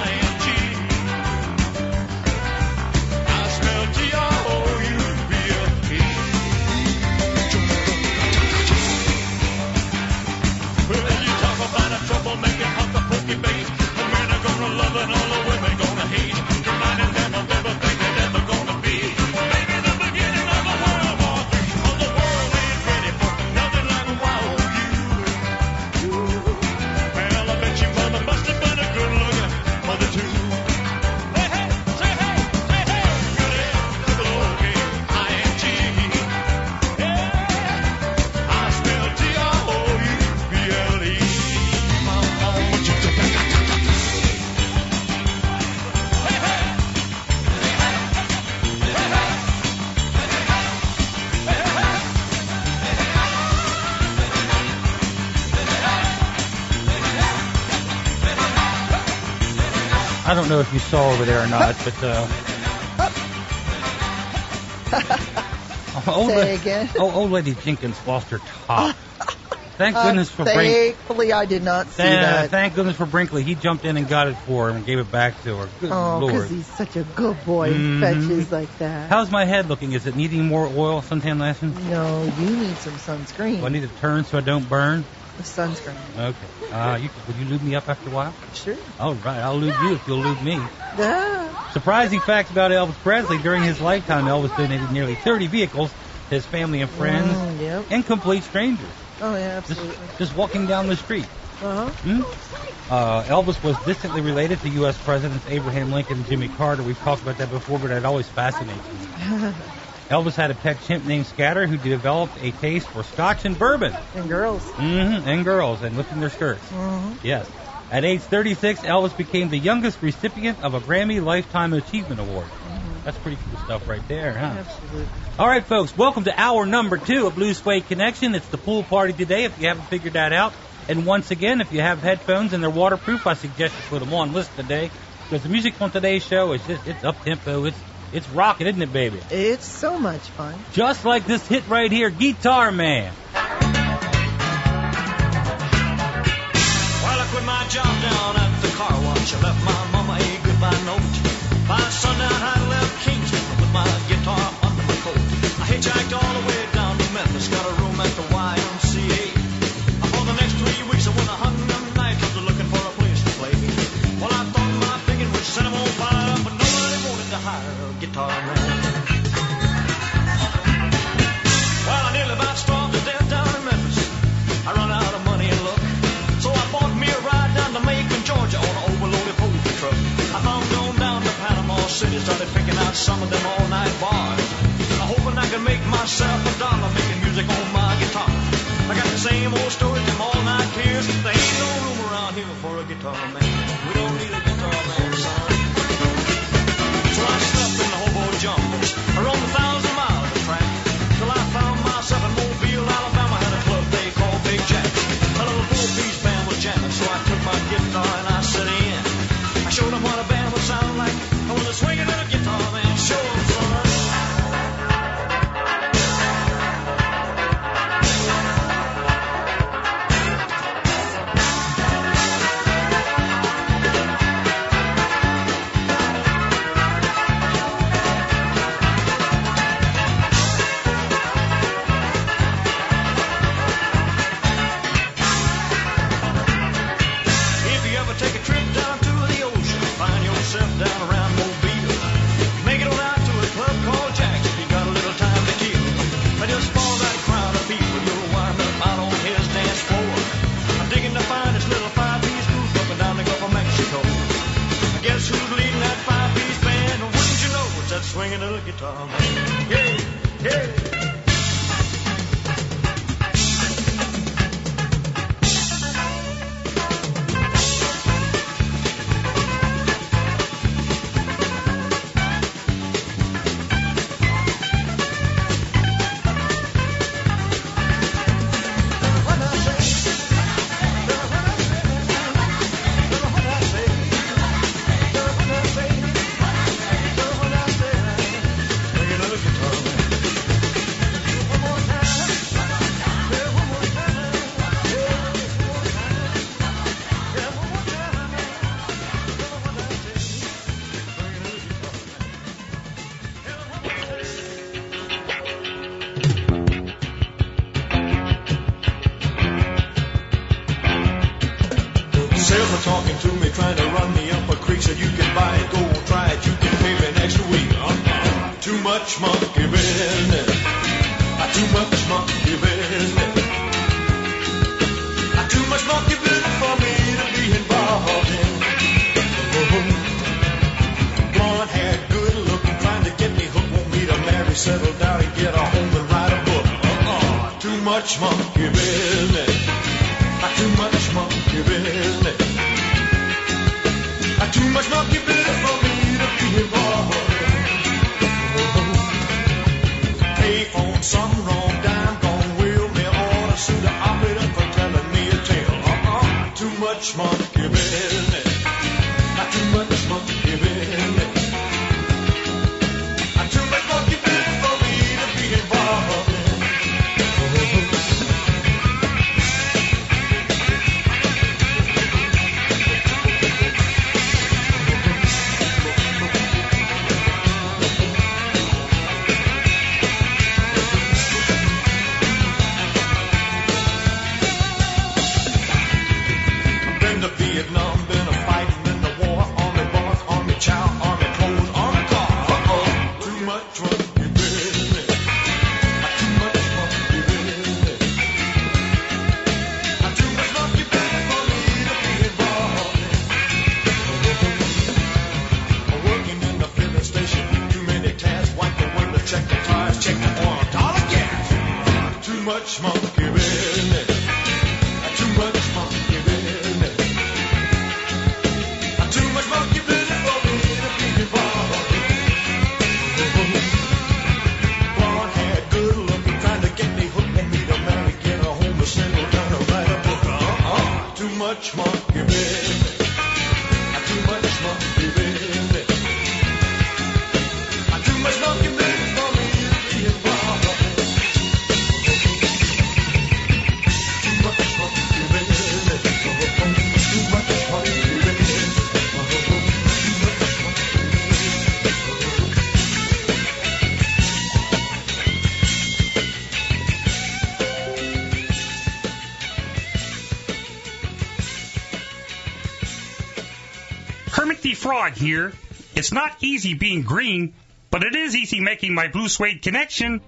I smell TROUBLE. Well, you talk about a troublemaker. I don't know if you saw over there or not, but Say again. Old Lady Jenkins lost her top. Thank goodness for Brinkley. Thankfully, I did not see that. Thank goodness for Brinkley. He jumped in and got it for her and gave it back to her. Good Lord. Because he's such a good boy and fetches like that. How's my head looking? Is it needing more oil, suntan lotion? No, you need some sunscreen. Do I need to turn so I don't burn? The sunscreen. Okay. Would you lube me up after a while? Sure. All right. I'll lube you if you'll lube me. Yeah. Surprising facts about Elvis Presley. During his lifetime, Elvis donated nearly 30 vehicles to his family and friends and complete strangers. Oh, yeah, absolutely. Just walking down the street. Uh-huh. Elvis was distantly related to U.S. Presidents Abraham Lincoln and Jimmy Carter. We've talked about that before, but it always fascinates me. Elvis had a pet chimp named Scatter who developed a taste for scotch and bourbon. And girls. And girls, and lifting their skirts. Yes. At age 36, Elvis became the youngest recipient of a Grammy Lifetime Achievement Award. That's pretty cool stuff right there, huh? Absolutely. All right, folks, welcome to hour number 2 of Blue Suede Connection. It's the pool party today, if you haven't figured that out. And once again, if you have headphones and they're waterproof, I suggest you put them on. Listen today, because the music on today's show is it's up-tempo. It's rocking, isn't it, baby? It's so much fun. Just like this hit right here, Guitar Man. Well, I quit my job down at the car wash. I left my mama a goodbye note. By sundown, I left Kingston with my guitar under my coat. I hitchhiked all the way down to Memphis, got a room at the YMCA. For the next 3 weeks, I went 100 nights looking for a place to play. Well, I thought my thinking would set them on fire, but nobody wanted to hire a guitar man. Well, I nearly about starved to death down in Memphis. I run out of money and luck, so I bought me a ride down to Macon, Georgia on an overloaded poultry truck. I found on down to Panama City, started picking out some of them all-night bars. I'm hoping I can make myself $1 making music on my guitar. I got the same old story, them all-night tears. There ain't no room around here for a guitar man. We don't need a guitar man, son. So I slept in the hobo jumpers. I roamed 1,000 miles of track till I found myself in Mobile, Alabama. Had a club they called Big Jack's. A little 4-piece band was jamming, so I took my guitar and I set in. I showed them what a band would sound like. I was a swinging little guitar man. Show them, son. Swinging a guitar man. Yeah, yeah. Talking to me, trying to run me up a creek, so you can buy it, go try it, you can pay me next week. Too much monkey business. Too much monkey business. Too much monkey business for me to be involved in. Blonde hair, good looking, trying to get me hooked, want me to marry, settle down and get a home and write a book. Too much monkey business. Too much monkey business. Too much monkey business for me to be involved. Payphone, something wrong, dime gone, wheel me on a sue the operator for telling me a tale. Too much monkey business. Too much monkey much monkey business. Too much monkey business. Too much monkey business for me to be involved. Too much monkey business. Too much monkey business. Kermit the Frog here. It's not easy being green, but it is easy making my Blue Suede connection.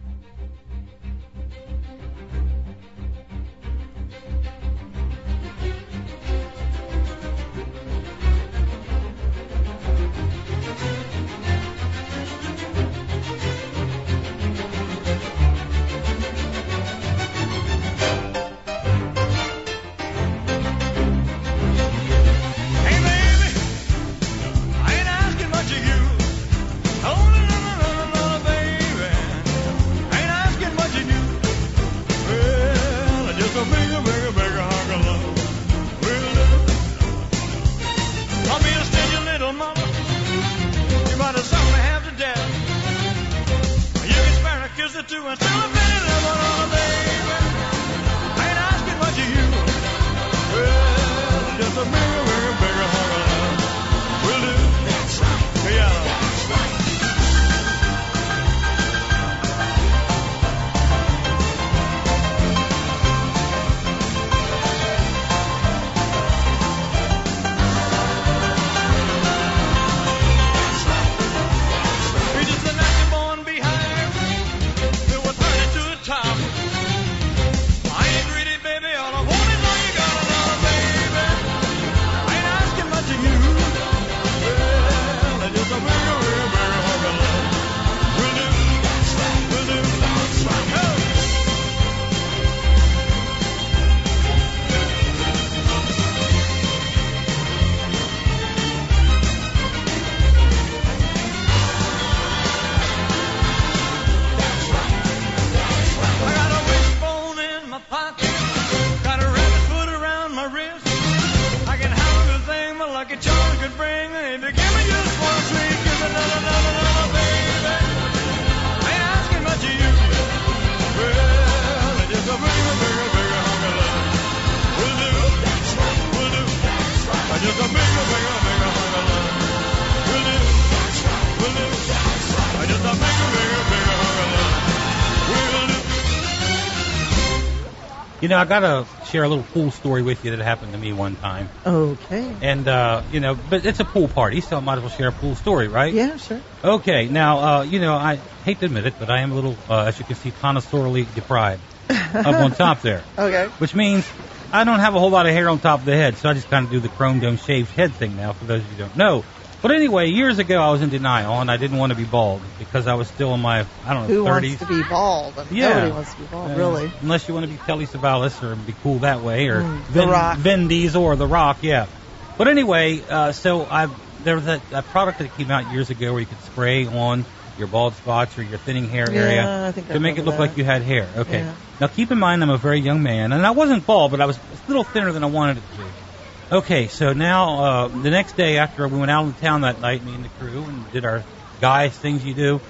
You know, I got to share a little pool story with you that happened to me one time. Okay. And, you know, but it's a pool party, so I might as well share a pool story, right? Yeah, sure. Okay. Now, you know, I hate to admit it, but I am a little, as you can see, connoisseurly deprived up on top there. Okay. Which means I don't have a whole lot of hair on top of the head, so I just kind of do the chrome dome shaved head thing now, for those of you who don't know. But anyway, years ago I was in denial, and I didn't want to be bald because I was still in my, I don't know, Who 30s. Who wants to be bald? I mean, yeah. Nobody wants to be bald, really. Unless you want to be Telly Savalas or be cool that way, or The Rock. Vin Diesel or The Rock, yeah. But anyway, so there was that product that came out years ago where you could spray on your bald spots or your thinning hair area I think I to make it look that. like you had hair. Okay. Yeah. Now keep in mind I'm a very young man, and I wasn't bald, but I was a little thinner than I wanted it to be. Okay, so now the next day after we went out in town that night, me and the crew, and did our guy things you do,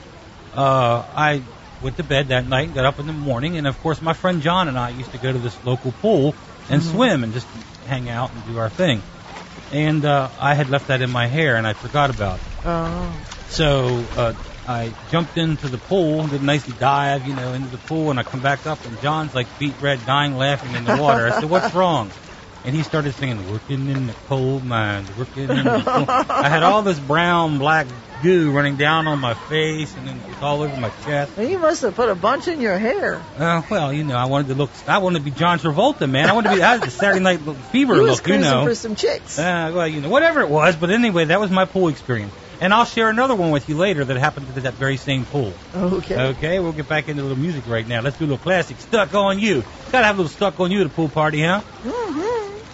I went to bed that night and got up in the morning, and of course my friend John and I used to go to this local pool and swim and just hang out and do our thing. And I had left that in my hair, and I forgot about it. Oh. So I jumped into the pool, did a nice dive, you know, into the pool, and I come back up, and John's like beet red, dying laughing in the water. I said, "What's wrong?" And he started singing, "Working in the coal mines, working in the coal." I had all this brown, black goo running down on my face, and then it was all over my chest. Well, you must have put a bunch in your hair. Well, you know, I wanted to be John Travolta, man. I had the Saturday Night Fever look, you know. For some chicks. Well, you know, whatever it was. But anyway, that was my pool experience. And I'll share another one with you later that happened to that very same pool. Okay. Okay, we'll get back into a little music right now. Let's do a little classic, Stuck on You. Gotta have a little Stuck on You at a pool party, huh? Mm-hmm.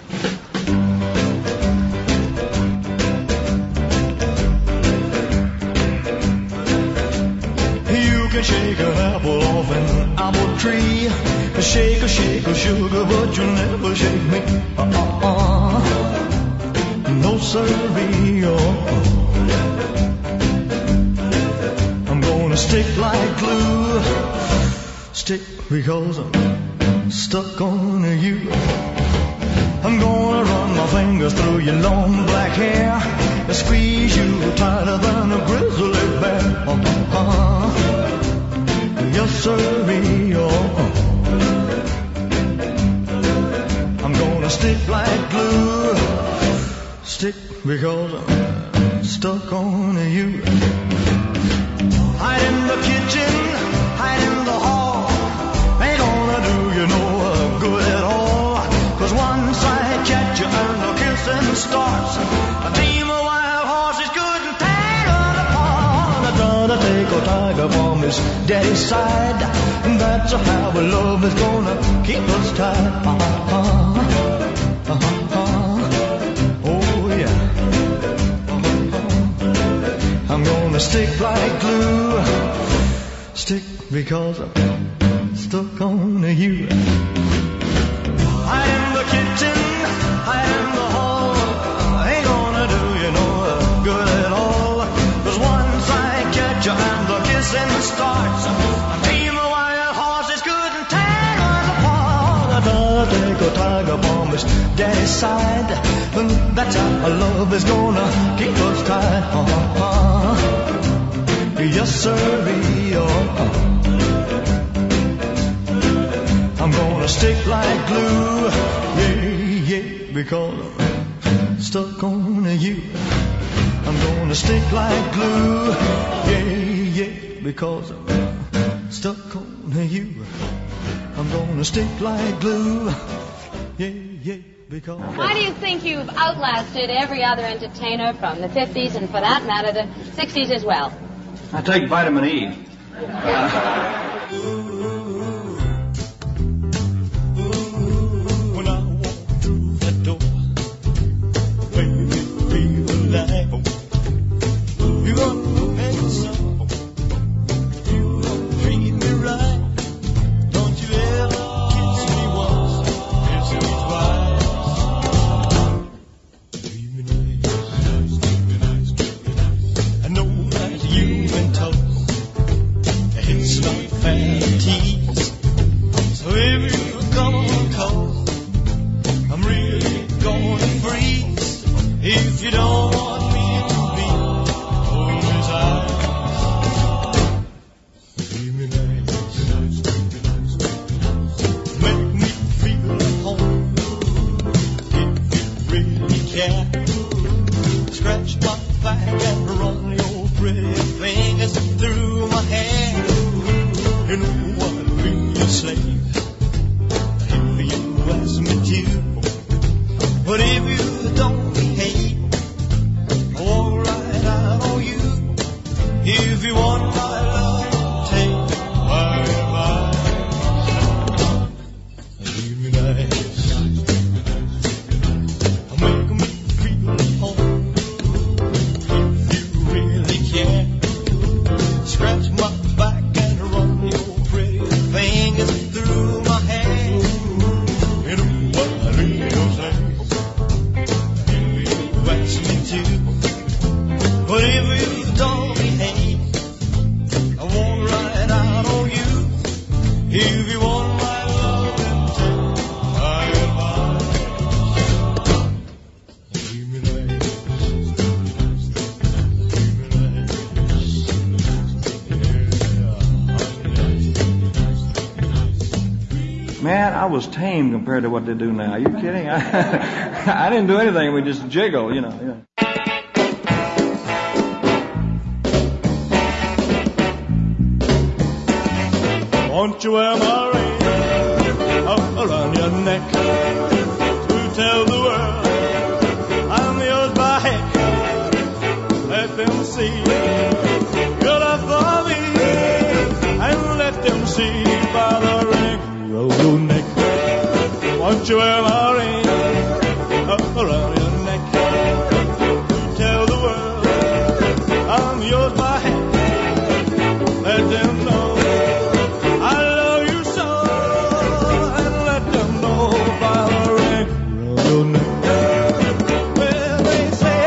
You can shake an apple off an apple tree. Shake a sugar, but you'll never shake me. sirree, I'm gonna stick like glue. Stick because I'm stuck on you. I'm gonna run my fingers through your long black hair and squeeze you tighter than a grizzly bear. Yes, sirree, I'm gonna stick like glue. Stick because I'm stuck on you. Hide in the kitchen, hide in the hall. Ain't gonna do you no good at all. 'Cause once I catch you and the kissing starts, a team of wild horses couldn't tear us apart. I gotta take a tiger from his daddy's side, and that's how our love is gonna keep us tied. Oh yeah. I'm gonna stick like glue. Stick because I'm stuck on you. Hide in the kitchen, hide in the hall. Ain't gonna do you no good at all. 'Cause once I catch you and the kissing starts, a team of wild horses couldn't tear us apart. I gotta take a tiger from his daddy's side, and that's how our love is gonna keep us tied. Yes, sirree, I'm gonna stick like glue, yeah, yeah, because I'm stuck on you. I'm gonna stick like glue, yeah, yeah, because I'm stuck on you. I'm gonna stick like glue, yeah, yeah, because... Why do you think you've outlasted every other entertainer from the 50s and, for that matter, the 60s as well? I take vitamin E. If you don't want me to be always give me nice, make me feel at home. If you really care, scratch my back and run your pretty fingers through my hair. You know what I'd be a slave if you ask me to. But if you don't if you want my love, take my advice. Give me nice, make me feel at home. If you really care, scratch my back and run your pretty fingers through my hair. You know what I really say, if you ask me to. But if you don't if you want my love, then take my advice. Give me nice, Man, I was tame compared to what they do now. Are you kidding? I didn't do anything. We just jiggle, you know. Won't you wear my ring up around your neck to tell the world I'm yours by heck? Let them see your love for me, and let them see by the ring around your neck. Won't you wear my ring up around your neck to tell the world I'm yours by heck? Let them know well, they say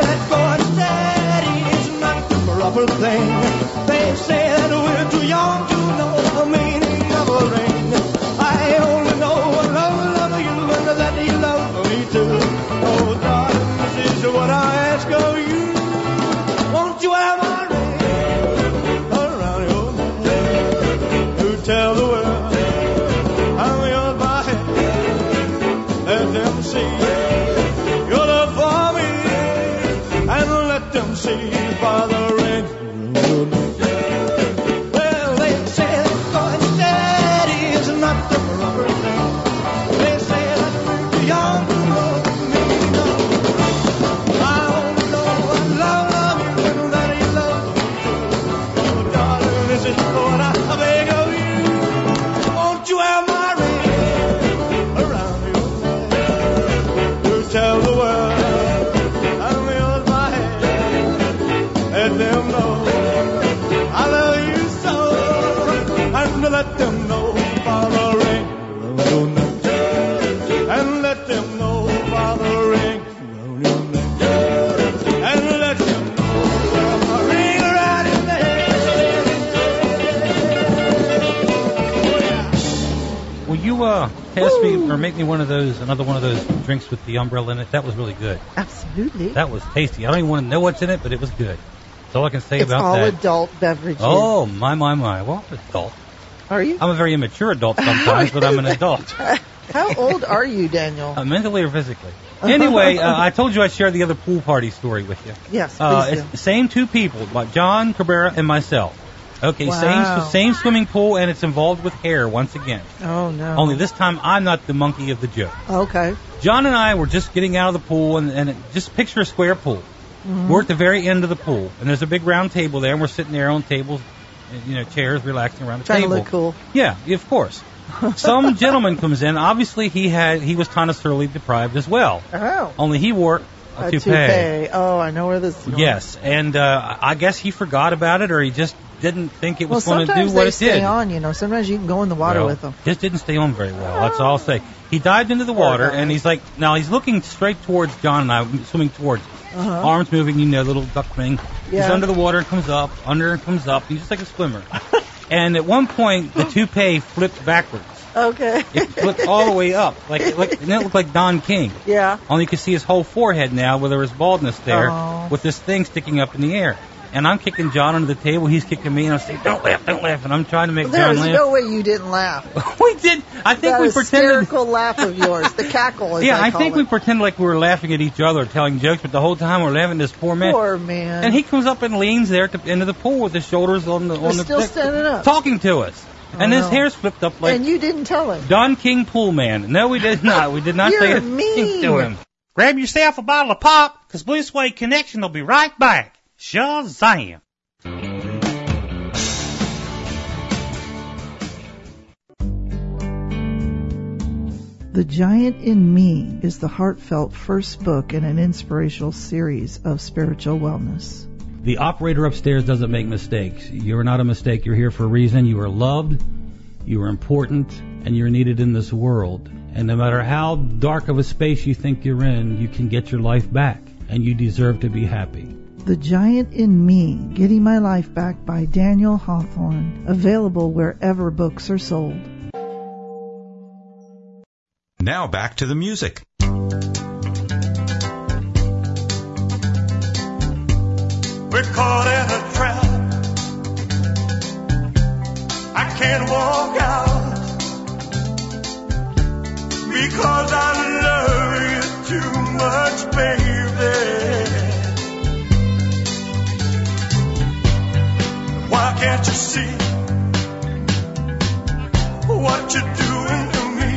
Father ring around your neck and let you know where my ring right in there. Will you pass me or make me another one of those drinks with the umbrella in it? That was really good. Absolutely. That was tasty. I don't even want to know what's in it, but it was good. That's all I can say It's about all that. adult beverages. Oh, my. Well, adult. Are you? I'm a very immature adult sometimes, but I'm an adult. How old are you, Daniel? Mentally or physically? Anyway, I told you I'd share the other pool party story with you. Yes, please do. It's the same two people, John Cabrera and myself. Okay, Wow. same swimming pool, and it's involved with hair once again. Oh, no. Only this time, I'm not the monkey of the joke. Okay. John and I were just getting out of the pool, and just picture a square pool. Mhm. We're at the very end of the pool, and there's a big round table there, and we're sitting there on tables, chairs, relaxing around the Trying table. to look cool. Yeah, of course. Some gentleman comes in. Obviously, he was connoisseurly deprived as well. Oh. Only he wore a toupee. toupee. Oh, I know where this is going. Yes, and I guess he forgot about it, or he just didn't think it was going to do sometimes what they it stay did. on, Sometimes you can go in the water Well, with them. Just didn't stay on very well. That's all I'll say. He dived into the water, and he's looking straight towards John and I, swimming towards us. Uh-huh. Arms moving, little duck thing. Yeah. He's under the water and comes up, under and comes up. He's just like a swimmer. And at one point, the toupee flipped backwards. Okay. It flipped all the way up. And it looked like Don King. Yeah. Only you can see his whole forehead now where there was baldness there Oh. with this thing sticking up in the air. And I'm kicking John under the table, he's kicking me, and I'm saying, don't laugh. And I'm trying to make John There's laugh. no way you didn't laugh. We did. I think that we pretended. hysterical laugh of yours, the cackle. As Yeah, I call think it. we pretended like we were laughing at each other, telling jokes, but the whole time we're laughing at this poor man. Poor man. And he comes up and leans there into the pool with his shoulders on the still deck, standing up. talking to us. And his hair's flipped up like And you didn't tell him. Don King Pool Man. No, we did not. We did not You're say a mean. thing to him. Grab yourself a bottle of pop, because Blue Suede Connection will be right back. Shazam! The Giant in Me is the heartfelt first book in an inspirational series of spiritual wellness. The operator upstairs doesn't make mistakes. You're not a mistake. You're here for a reason. You are loved, you are important, and you're needed in this world. And no matter how dark of a space you think you're in, you can get your life back, and you deserve to be happy. The Giant in Me, Getting My Life Back by Daniel Hawthorne, available wherever books are sold. Now back to the music. We're caught in a trap. I can't walk out because I love you too much, baby. Why can't you see what you're doing to me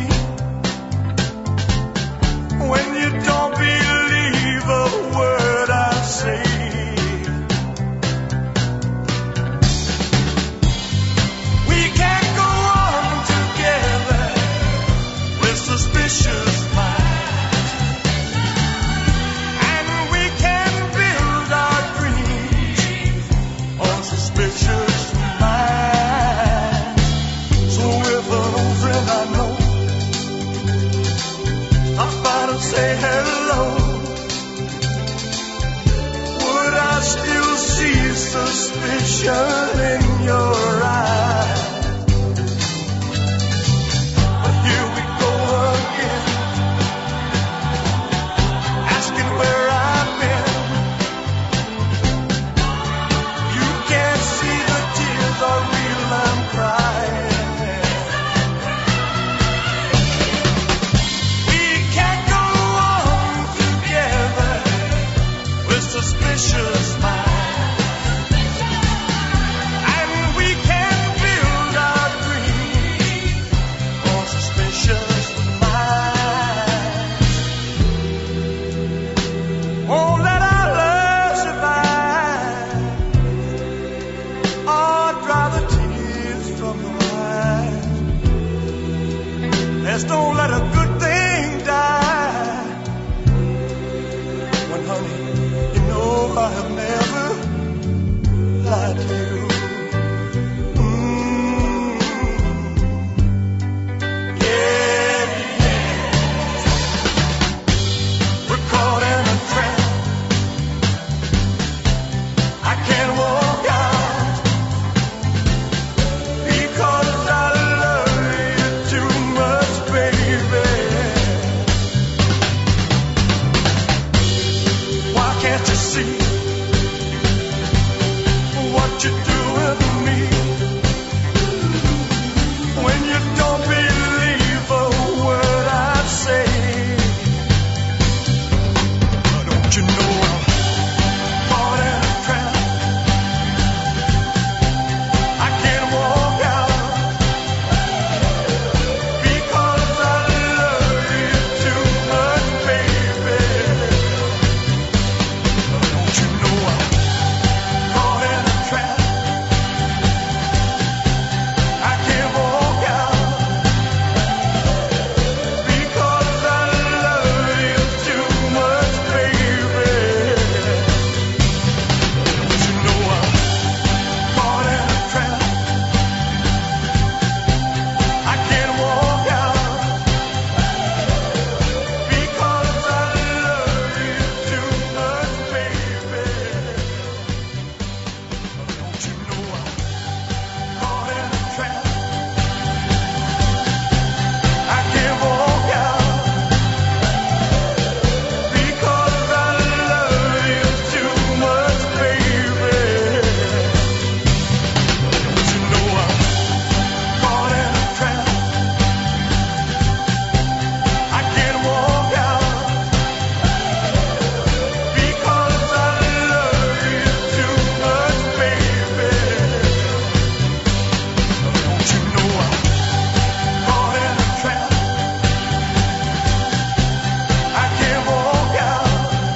when you don't believe a word I say? Suspicious minds, and we can build our dreams on suspicious minds. So if an old friend I know stops by to say hello, would I still see suspicion in your eyes? Suspicious mind, see what you do with me when you don't believe a word I say. Don't you know I'm caught in a trap? I can't walk out because I love you too much, baby. Don't you know I'm caught in a trap? I can't walk out because I love you too much, baby. Don't you know I'm caught in a trap? I can't walk out because I love you too much, baby. Don't you know I'm caught in a trap? I can't walk out because I love you too much, baby. Don't you know I'm caught in a trap? I can't walk out because I love you too much, baby. Don't you know I'm caught in a trap? I can't walk out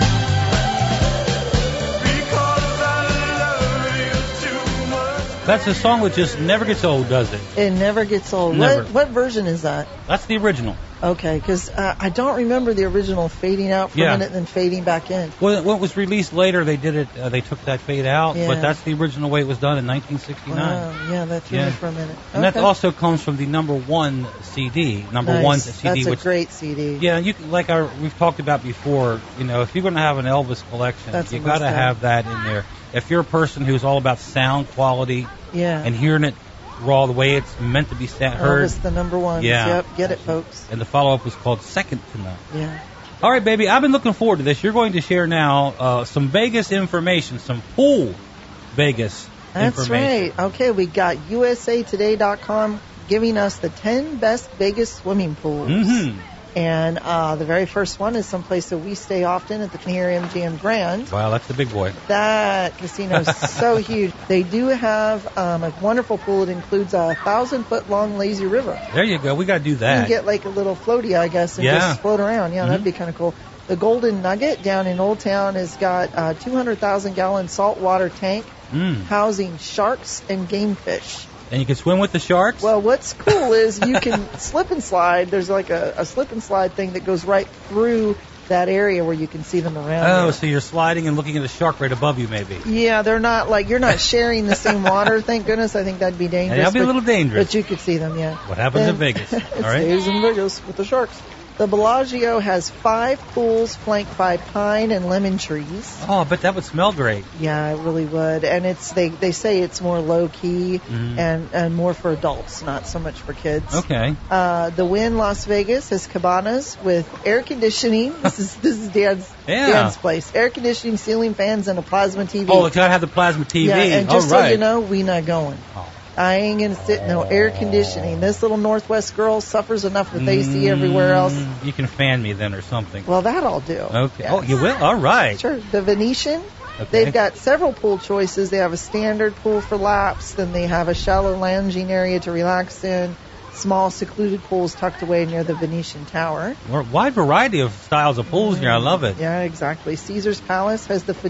because I love you too much. That's a song that just never gets old, does it? It never gets old. Never. What version is that? That's the original. Okay, because I don't remember the original fading out for Yeah. a minute and then fading back in. Well, what was released later, they did it. They took that fade out, Yeah. but that's the original way it was done in 1969. Wow, yeah, that threw Yeah. me for a minute. And that Okay. also comes from the number one CD. Number Nice. one CD, That's a which great CD. yeah, you can, like we've talked about before. You know, if you're going to have an Elvis collection, That's you a got to must-have. have that in there. If you're a person who's all about sound quality Yeah. and hearing it raw the way it's meant to be heard, Elvis, the number one. Yeah. Yep, get it, folks. and the follow-up was called Second to None. Yeah. All right, baby, I've been looking forward to this. You're going to share now some Vegas information, some pool Vegas That's information. right. Okay, we got USAtoday.com giving us the 10 best Vegas swimming pools. Mm-hmm. And the very first one is someplace that we stay often at the Canary MGM Grand. Wow, that's the big boy. That casino is so huge. They do have a wonderful pool. It includes a 1,000-foot long lazy river. There you go. We got to do You that. can get like a little floaty, I guess, and Yeah. just float around. Yeah, that'd Mhm. be kind of cool. The Golden Nugget down in Old Town has got a 200,000-gallon saltwater tank housing sharks and game fish. And you can swim with the sharks? Well, what's cool is you can slip and slide. There's like a slip and slide thing that goes right through that area where you can see them around. Oh, you. so you're sliding and looking at a shark right above you, maybe. Yeah, they're not like you're not sharing the same water. Thank goodness. I think that'd be dangerous. That'd be a but- little dangerous. But you could see them, yeah. What happens Then- in Vegas? All It right. stays in Vegas with the sharks. The Bellagio has 5 pools flanked by pine and lemon trees. Oh, I bet that would smell great. Yeah, it really would. And it's they say it's more low key Mhm. and more for adults, not so much for kids. Okay. The Wynn Las Vegas has cabanas with air conditioning. This is Dan's place. Air conditioning, ceiling fans, and a plasma TV. Oh, it's got to have the plasma TV. Yeah, and just All right. so you know, we not going. I ain't gonna sit in no air conditioning. This little Northwest girl suffers enough with AC everywhere else. You can fan me then or something. Well, that I'll do. Okay. Yes. Oh, you will? All right. Sure. The Venetian, they've got several pool choices. They have a standard pool for laps, then they have a shallow lounging area to relax in, small secluded pools tucked away near the Venetian Tower. Well, wide variety of styles of pools here. I love it. Yeah, exactly. Caesar's Palace has the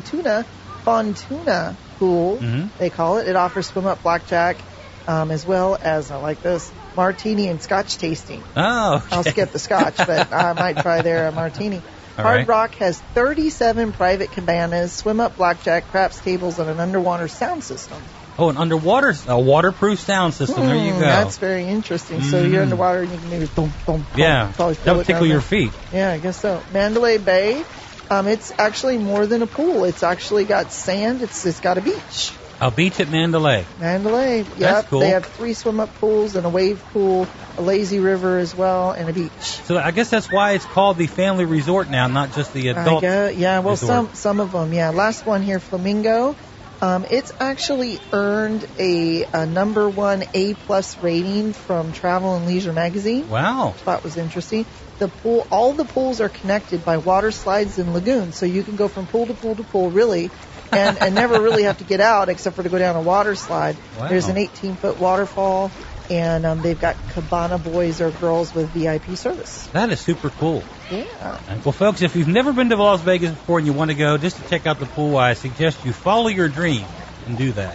Fontuna pool, they call it. It offers swim-up blackjack, as well as, I like this, martini and scotch tasting. Oh, okay. I'll skip the scotch, but I might try there a martini. All Hard right. Rock has 37 private cabanas, swim-up blackjack, craps tables, and an underwater sound system. Oh, a waterproof sound system. There you go. That's very interesting. So you're underwater and you can maybe boom, boom, boom. Yeah, Probably that feel would it tickle down your there. feet. Yeah, I guess so. Mandalay Bay, it's actually more than a pool. It's actually got sand. It's got a beach. A beach at Mandalay. Mandalay, yep. That's cool. They have 3 swim-up pools and a wave pool, a lazy river as well, and a beach. So I guess that's why it's called the family resort now, not just the adult resort. Some of them, yeah. Last one here, Flamingo. It's actually earned a #1 A+ rating from Travel and Leisure magazine. Wow. Which I thought was interesting. All the pools are connected by water slides and lagoons, so you can go from pool to pool to pool, really, and never really have to get out except for to go down a water slide. Wow. There's an 18-foot waterfall, and they've got cabana boys or girls with VIP service. That is super cool. Yeah. Well, folks, if you've never been to Las Vegas before and you want to go just to check out the pool, I suggest you follow your dream and do that.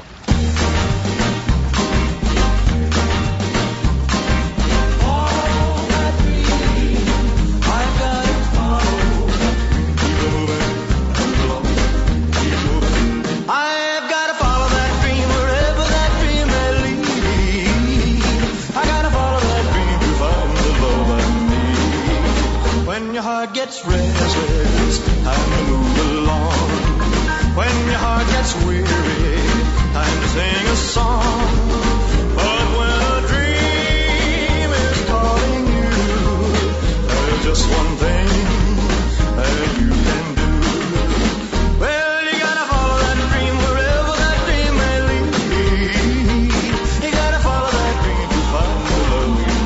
Gets restless, time to move along. When your heart gets weary, time to sing a song. But when a dream is calling you, there's just one thing that you can do. Well, you gotta follow that dream wherever that dream may lead. You gotta follow that dream to find the love you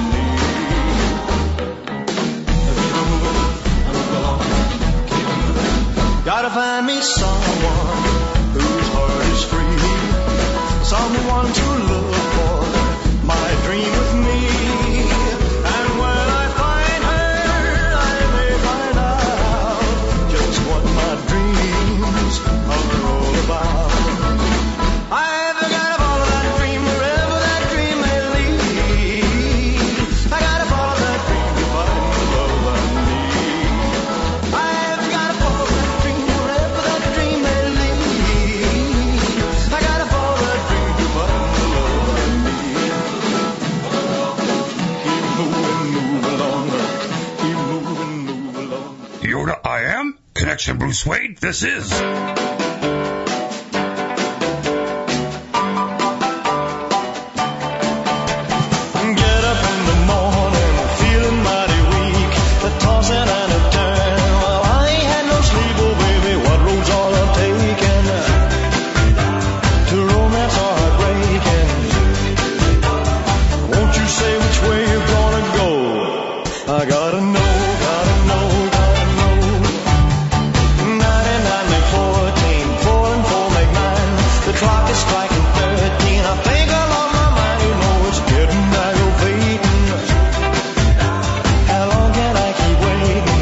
gotta find me someone whose heart is free, someone to look for my dream with me. And when I find her, I may find out just what my dreams are all about. I've gotta follow that dream wherever that dream may lead. I gotta follow that dream to find the love I need. I've gotta follow that dream wherever that dream may lead. I gotta follow that dream to find the love I need. Keep moving, move along. Keep moving, move along. Yoda I am, Connection Bruce Wade, this is. Get up in the morning, feeling mighty weak. The tossing and the turn. Well, I ain't had no sleep, oh baby. What roads all I'm taking? To romance or heartbreaking? Won't you say which way you're gonna go? I gotta know, gotta know, gotta know. 99 make 14, 4 and 4 make 9. The clock is striking 13. I think I'm on my mind, you know it's getting aggravating. How long can I keep waiting?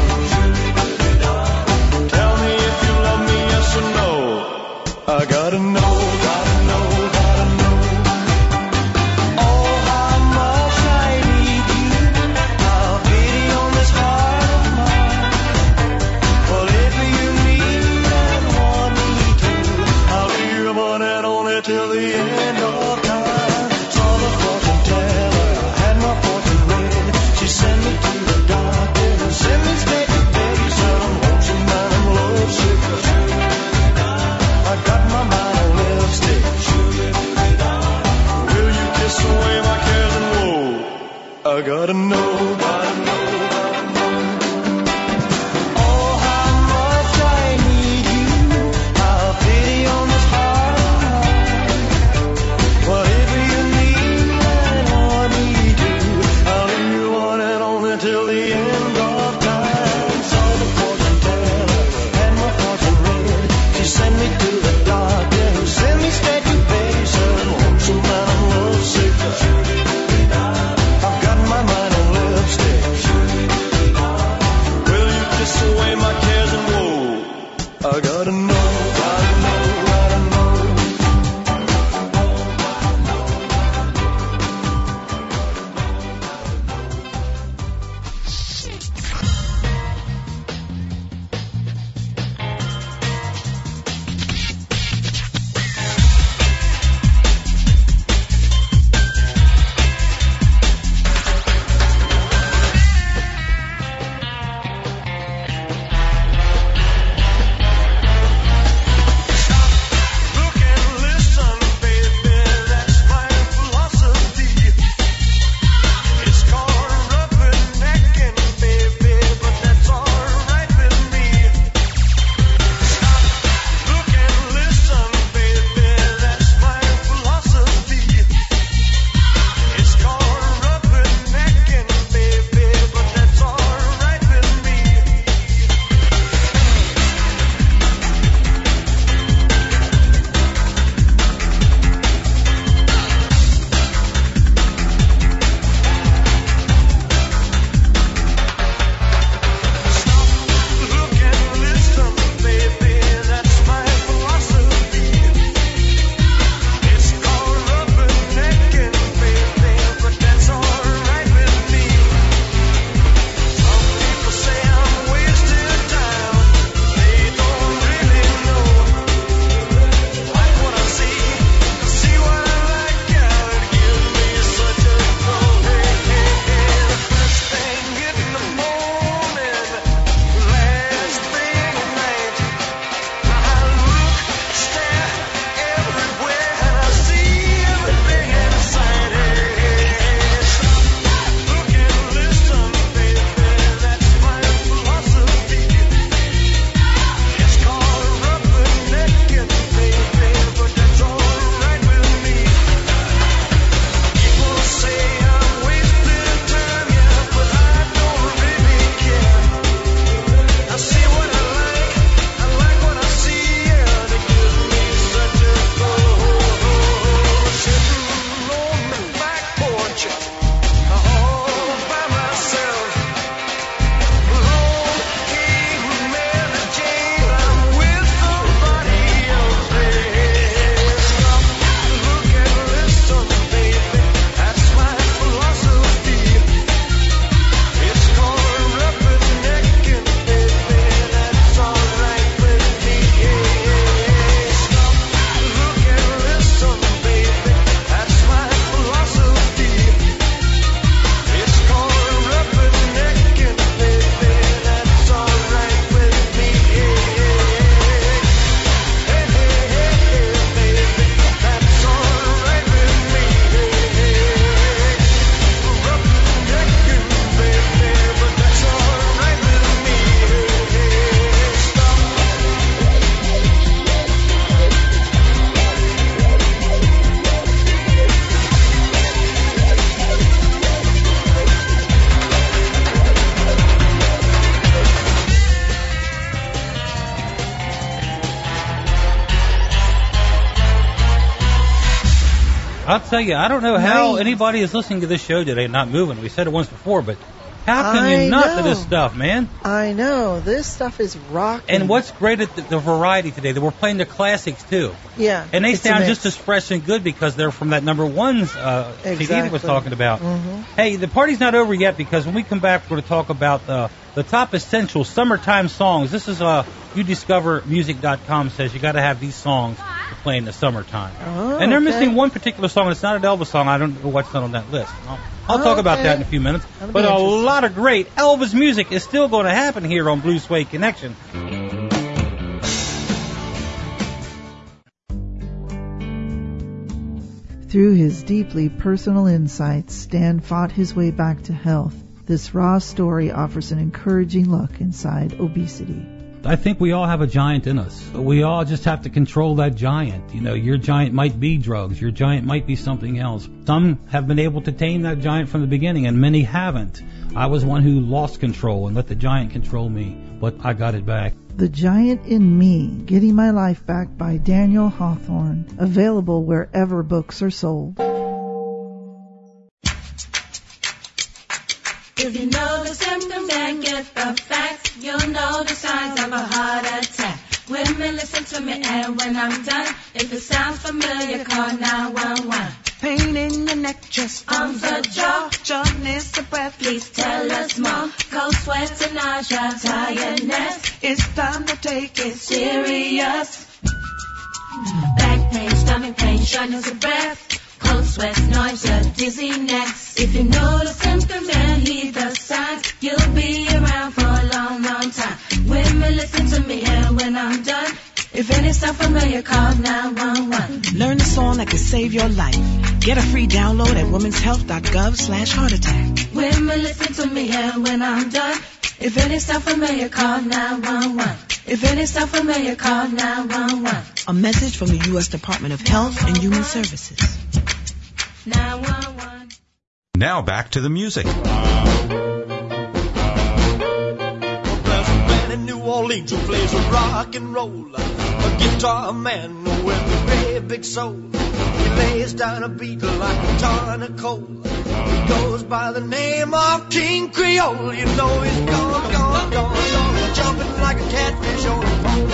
Tell me if you love me, yes or no. I gotta know, gotta know, gotta know. Oh, how much I need you. How pity on this heart of mine. Well, if you need and want me to, I'll be your one and only till the end of time. Saw the fortune teller, had my fortune read. She sent me to the doctor and sent me straight to bed. Said I'm lonesome and I'm lovesick. I got my mind on lipstick. Will you kiss away my cares and woe? I gotta know, gotta know, gotta know. Oh, how much I need you. How pity on this heart of mine. Whatever you need and want me to, I'll be your one and only till the end of time. Saw the fortune teller, had my fortune read. She sent me to the doctor, who sent me straight to bed. Said I'm lonesome and I'm lovesick. I've got my mind on lipstick. Will you kiss away my cares and woe? I gotta know, gotta know, gotta know. I'll tell you, I don't know how anybody is listening to this show today and not moving. We said it once before, but how can you not to this stuff, man? I know. This stuff is rocking. And what's great at the variety today, that we're playing the classics, too. Yeah. And they sound just as fresh and good because they're from that number one CD that was talking about. Mm-hmm. Hey, the party's not over yet because when we come back, we're going to talk about the top essential summertime songs. This is YouDiscoverMusic.com says you got to have these songs to play in the summertime. Oh, and they're missing one particular song. It's not an Elvis song. I don't know what's not on that list. I'll talk about that in a few minutes. But a lot of great Elvis music is still going to happen here on Blue Suede Connection. Through his deeply personal insights, Stan fought his way back to health. This raw story offers an encouraging look inside obesity. I think we all have a giant in us. We all just have to control that giant. You know, your giant might be drugs. Your giant might be something else. Some have been able to tame that giant from the beginning, and many haven't. I was one who lost control and let the giant control me, but I got it back. The Giant in Me, Getting My Life Back by Daniel Hawthorne. Available wherever books are sold. If you know the symptoms and get the facts, you'll know the signs of a heart attack. Women, listen to me, and when I'm done, if it sounds familiar, call 911. Pain in your neck, chest, arms or jaw, shortness of breath, please tell us more. Cold sweats and nausea, tiredness, it's time to take it serious. Back pain, stomach pain, shortness of breath, cold sweats, nausea, dizziness. If you know the symptoms and heed the signs, you'll be around for a long, long time. Women, listen to me, and when I'm done, if any sound familiar, call 911. Learn the song that can save your life. Get a free download at womenshealth.gov/heartattack. Women, listen to me, and when I'm done, if any sound familiar, call 911. If any sound familiar, call 911. A message from the U.S. Department of Health and Human Services. 911. Now back to the music. New Orleans who plays a rock and roll, a guitar man with a great big soul. He lays down a beat like a ton of coal. He goes by the name of King Creole. You know he's gone, jumping like a catfish on a pole.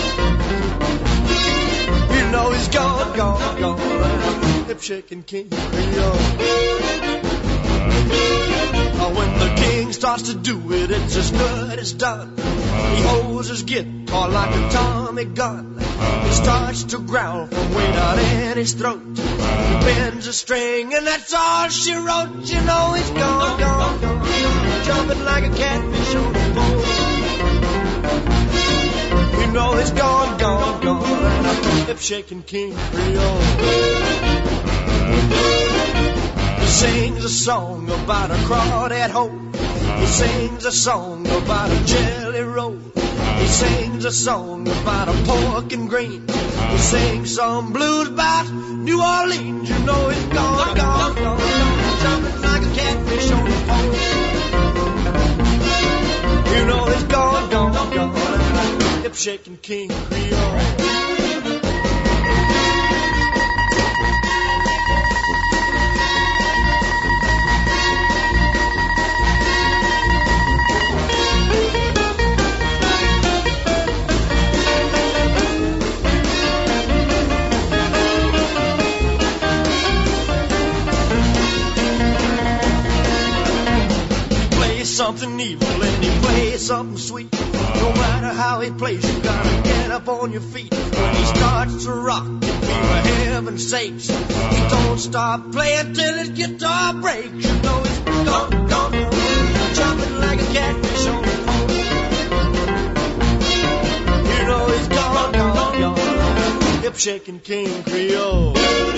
You know he's gone, hip-shaking King Creole. When the king starts to do it, it's as good as done. He holds his guitar like a Tommy gun. He starts to growl from way down in his throat. He bends a string and that's all she wrote. You know he's gone, jumping like a catfish on a pole. You know he's gone, and a hip-shaking King Creole. He sings a song about a crawdad hole. He sings a song about a jelly roll. He sings a song about a pork and green. He sings some blues about New Orleans. You know he's gone, jumping like a catfish on the pole. You know he's gone, hip-shaking King Creole. Something evil and he plays something sweet. No matter how he plays, you gotta get up on your feet. When he starts to rock, you feel for heaven's sakes. He don't stop playing till his guitar breaks. You know he's gone, jumping like a catfish on the pole. You know he's gone, hip-shaking King Creole.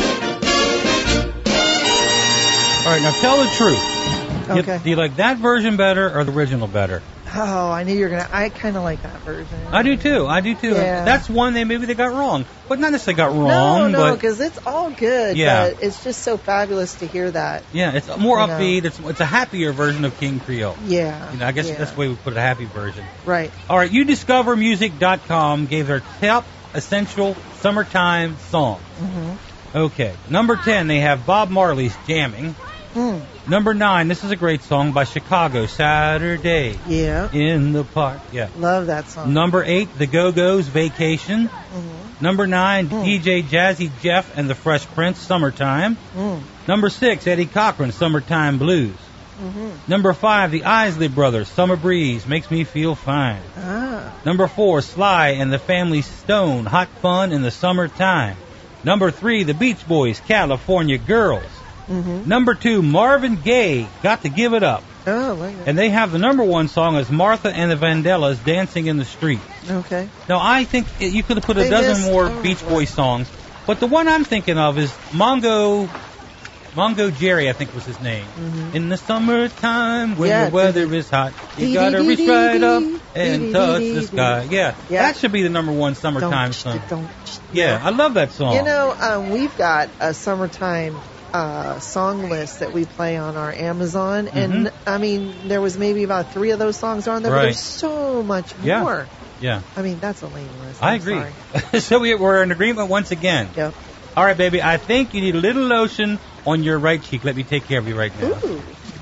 All right, now tell the truth. Okay. Do you like that version better or the original better? Oh, I knew you were going to. I kind of like that version. I do too. Yeah. That's one maybe they got wrong. But not necessarily got wrong. No, because it's all good. Yeah. But it's just so fabulous to hear that. Yeah, it's more upbeat. It's a happier version of King Creole. Yeah. I guess that's the way we put it, a happy version. Right. All right, YouDiscoverMusic.com gave their top essential summertime song. Mm-hmm. Okay. Number 10, they have Bob Marley's Jamming. Number 9, this is a great song by Chicago, Saturday. Yeah. In the Park. Yeah. Love that song. Number 8, The Go-Go's Vacation. Number 9, DJ Jazzy Jeff and the Fresh Prince, Summertime. Number 6, Eddie Cochran, Summertime Blues. Number 5, the Isley Brothers, Summer Breeze, Makes Me Feel Fine. Number 4, Sly and the Family Stone, Hot Fun in the Summertime. Number 3, the Beach Boys, California Girls. Number 2, Marvin Gaye, Got to Give It Up. Oh, like that. And they have the number 1 song as Martha and the Vandellas, Dancing in the Street. Okay. Now, I think you could have put a dozen more Beach Boys songs, but the one I'm thinking of is Mongo Jerry, I think was his name. In the summertime, when the weather is hot, you gotta reach right up and touch the sky. Yeah, that should be the number 1 summertime song. Yeah, I love that song. You know, we've got a summertime song list that we play on our Amazon, and I mean, there was maybe about 3 of those songs on there, but there's so much more. Yeah. I mean, that's a lame list. I agree. So we're in agreement once again. Yep. All right, baby, I think you need a little lotion on your right cheek. Let me take care of you right now. Ooh.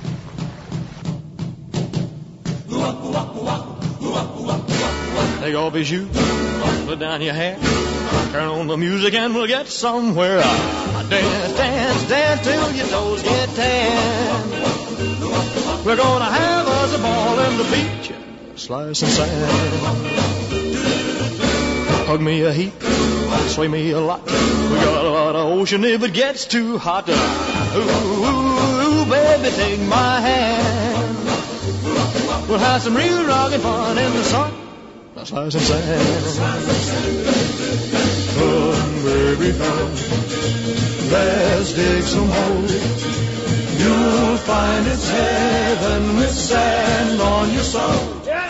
Take off your shoes, put down your hair, turn on the music and we'll get somewhere. Dance, dance, dance till your toes get tan. We're gonna have us a ball in the beach, slice and sand. Hug me a heap, sway me a lot. We got a lot of ocean if it gets too hot. Ooh, baby, take my hand. We'll have some real rockin' fun in the sun. Slice and sand. Come, baby, come. Let's dig some holes. You'll find it's heaven with sand on your soul.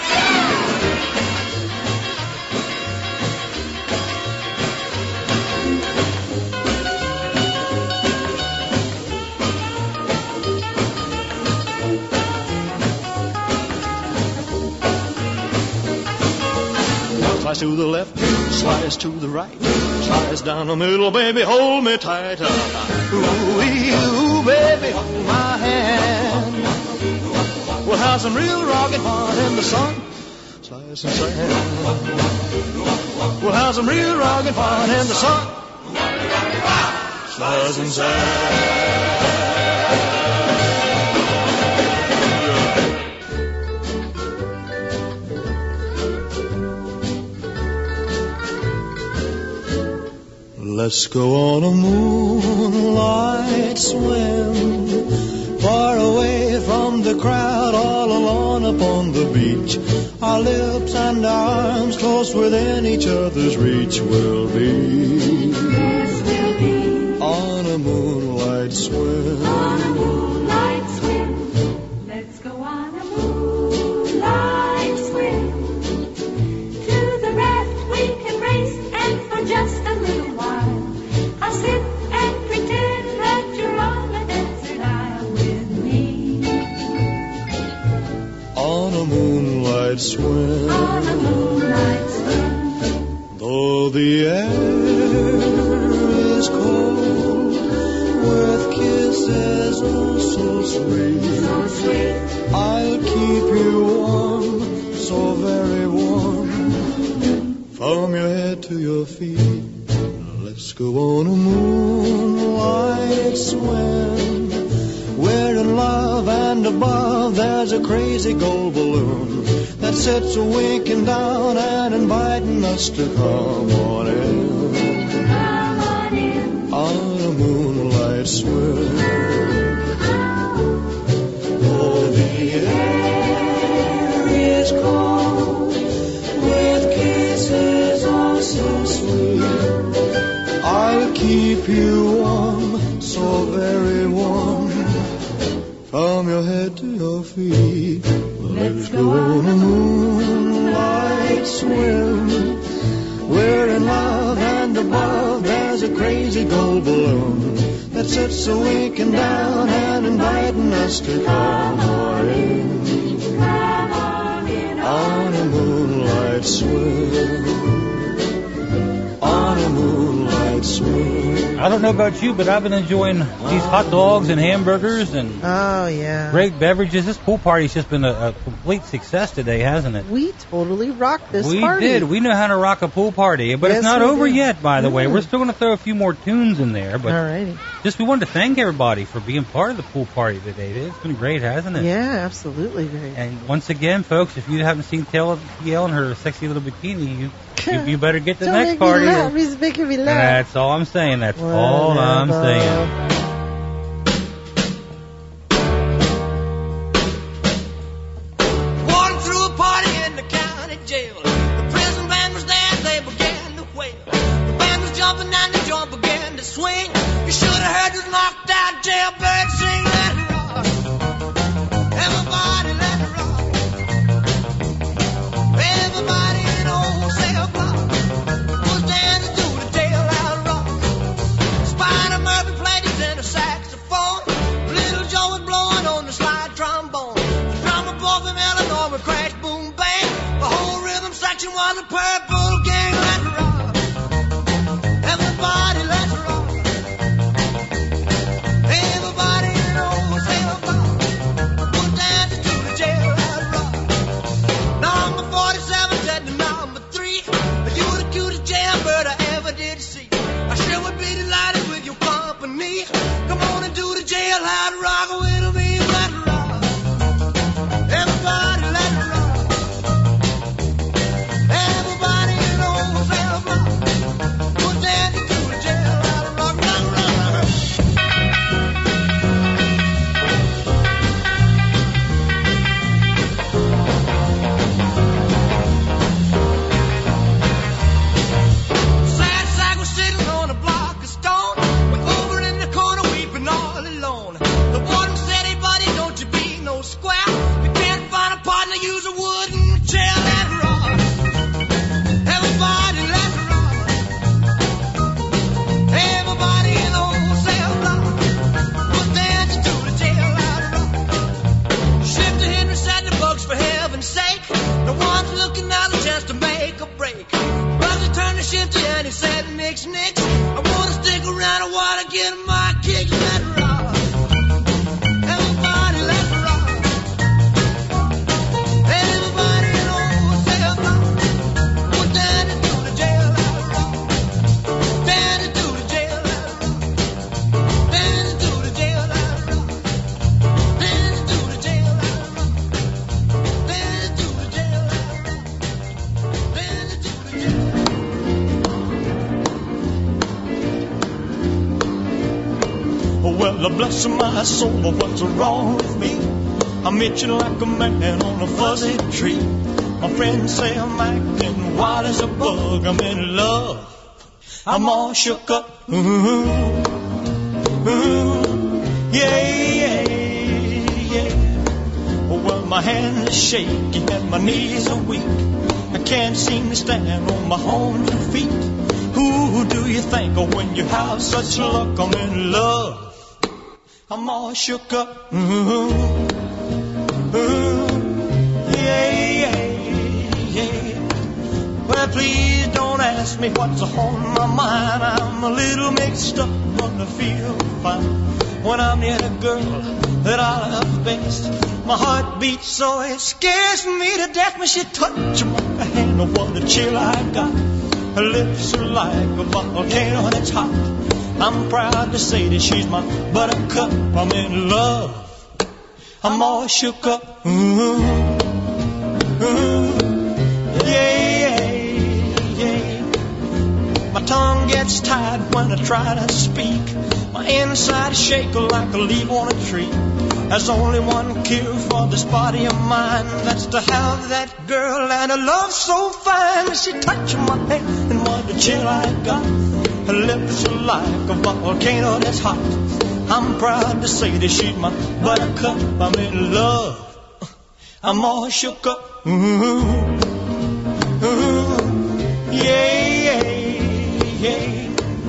Slice to the left, slice to the right, slice down the middle, baby, hold me tight. Ooh, baby, hold my hand. We'll have some real rockin' fun in the sun, slice and sand. We'll have some real rockin' fun in the sun, slice and sand. Let's go on a moonlight swim, far away from the crowd, all alone upon the beach. Our lips and arms close within each other's reach. We'll be, yes, we'll be on a moonlight swim. On a moonlight swim. Let's go on a moonlight swim. To the raft we can race, and for just a little while I'll sit and pretend that you're on the desert isle with me. On a moonlight swim. On a moonlight swim. Though the air is cold, with kisses oh so sweet. So sweet. I'll keep you warm, so very warm, from your head to your feet. Let's go on a moonlight swim. We're in love and above there's a crazy gold balloon that sits a-winking down and inviting us to come on in. Come on in. On a moonlight swim. Oh, the air is cold with kisses oh so sweet. I'll keep you warm, so very warm, from your head to your feet. Let's go on a moonlight swim. We're in love and above there's a crazy gold balloon that sits a-winking down and inviting us to come on in. Come on in. On a moonlight swim. On a moonlight swim. I don't know about you, but I've been enjoying these hot dogs and hamburgers and great beverages. This pool party's just been a complete success today, hasn't it? We totally rocked this party. We did. We know how to rock a pool party. But it's not over yet, by the way. We're still going to throw a few more tunes in there. But alrighty. Just we wanted to thank everybody for being part of the pool party today. It's been great, hasn't it? Yeah, absolutely great. And once again, folks, if you haven't seen TL in her sexy little bikini, you better get to the next party. He's making me laugh. That's all I'm saying. That's all I'm saying. Walking through a party in the county jail. The prison band was there, they began to wail. The band was jumping and the joint began to swing. You should have heard this knocked out jailbird sing. Let it rock. Everybody let it rock. Everybody in old cell block was dancing to the jailhouse rock. Spider Murphy played his tenor saxophone. Little Joe was blowing on the slide trombone. The drummer boy from Illinois would crash, boom, bang. The whole rhythm section was a purple gang. Let it rock. Everybody let it rock. Everybody in old cell block was dancing to the jailhouse rock. Number 47 said to number 3, you were the cutest jailbird I ever did see. I sure would be delighted with your company. Come on and do the jailhouse rock with me. Let it rock. Everybody let it rock. Everybody in old cell block was dancing to the jailhouse rock. Rock, rock, rock. Sad sack was sitting on a block of stone, way over in the corner weeping all alone. The warden said, hey buddy, don't you be no square. You can't find a partner, use a wooden chair. Let it rock. Everybody let it rock. Everybody in the old cell block was dancing to the jailhouse rock. Shifter Henry said the bugs for heaven's sake. The one's looking out a chance to make a break. Bugsy turned to Shifter and he said, nix, nix. I wanna stick around, I wanna get my kicks. Let it rock. Everybody let it rock. Everybody in old cell block was dancing to the jailhouse rock. Dancing to the jailhouse rock. Dancing to the jailhouse rock. Dancing to the jailhouse rock. Dancing to the jailhouse rock. Dancing to the jailhouse. Well, bless my soul, what's wrong with me? I'm itching like a man on a fuzzy tree. My friends say I'm acting wild as a bug. I'm in love. I'm all shook up. Ooh, yeah, yeah, yeah. Well, my hands are shaky and my knees are weak. I can't seem to stand on my own 2 feet. Who do you think of when you have such luck? I'm in love. I'm all shook up. Yeah, yeah, yeah. Well, please don't ask me what's on my mind. I'm a little mixed up, but I feel fine when I'm near the girl that I love best. My heart beats so it scares me to death when she touches my hand. Oh, what a chill I got. Her lips are like a volcano that's hot. I'm proud to say that she's my buttercup. I'm in love. I'm all shook up. Yeah, yeah. My tongue gets tied when I try to speak. My inside shake like a leaf on a tree. There's only one cure for this body of mine. That's to have that girl and a love so fine. She touched my hand and what a chill I got. Her lips are like a volcano that's hot. I'm proud to say that she's my buttercup. I'm in love. I'm all shook up. Yeah, yeah, yeah.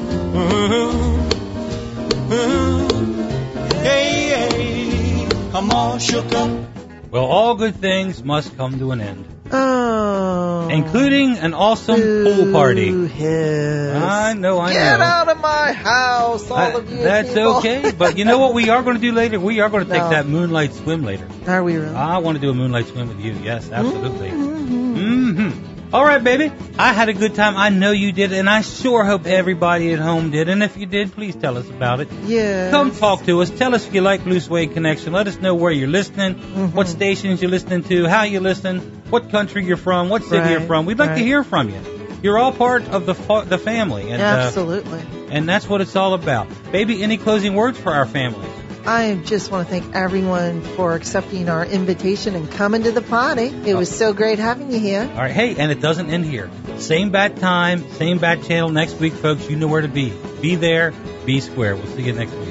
Yeah, yeah. I'm all shook up. Well, all good things must come to an end. Oh, Oh. Including an awesome pool party. I know. Get out of my house, all of you That's people. okay, but you know what we are going to do later? We are going to take that moonlight swim later. Are we really? I want to do a moonlight swim with you. Yes, absolutely. All right, baby. I had a good time. I know you did, and I sure hope everybody at home did. And if you did, please tell us about it. Yeah. Come talk to us. Tell us if you like Blue Suede Connection. Let us know where you're listening, what stations you're listening to, how you listen, what country you're from, what city you're from. We'd like to hear from you. You're all part of the family. And, absolutely. And that's what it's all about. Baby, any closing words for our family? I just want to thank everyone for accepting our invitation and coming to the party. It was so great having you here. All right. Hey, and it doesn't end here. Same bat time, same bat channel next week, folks. You know where to be. Be there, be square. We'll see you next week.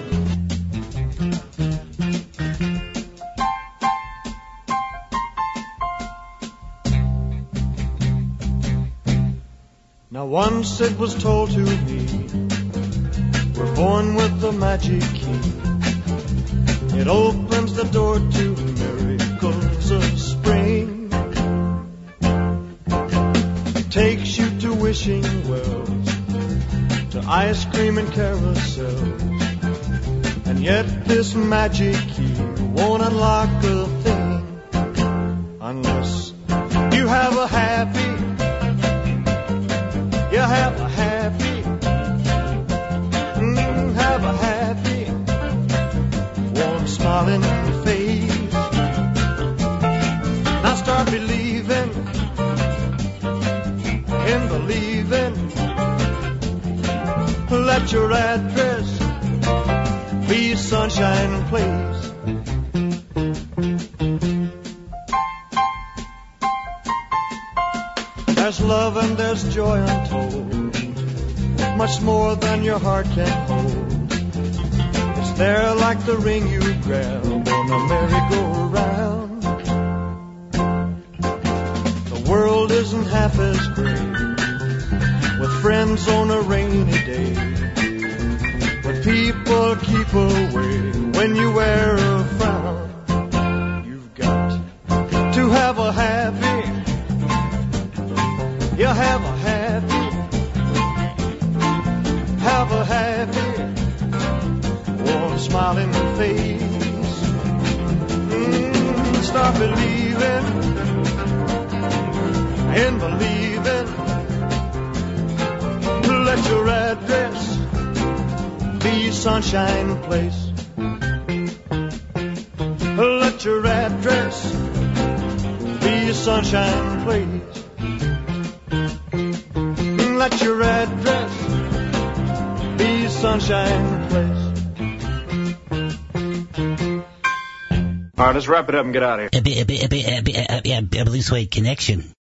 Now once it was told to me, we're born with the magic key. It opens the door to miracles of spring. It takes you to wishing wells, to ice cream and carousels. And yet this magic key won't unlock a thing unless you have a happy, you have a happy, have a happy, warm smiling face. Now start believing in believing. Let your address be Sunshine Place. There's love and there's joy untold, much more than your heart can hold. It's there like the ring you grab on a merry-go-round. The world isn't half as great with friends on a rainy day, but people keep away when you wear a frown. You've got to have a happy, you have a happy, have a happy, warm smiling face. Start believing and believing. Let your address be Sunshine Place. Let your address be Sunshine Place. Let your address be Sunshine Place. All right, let's wrap it up and get out of here. Blue Suede Connection.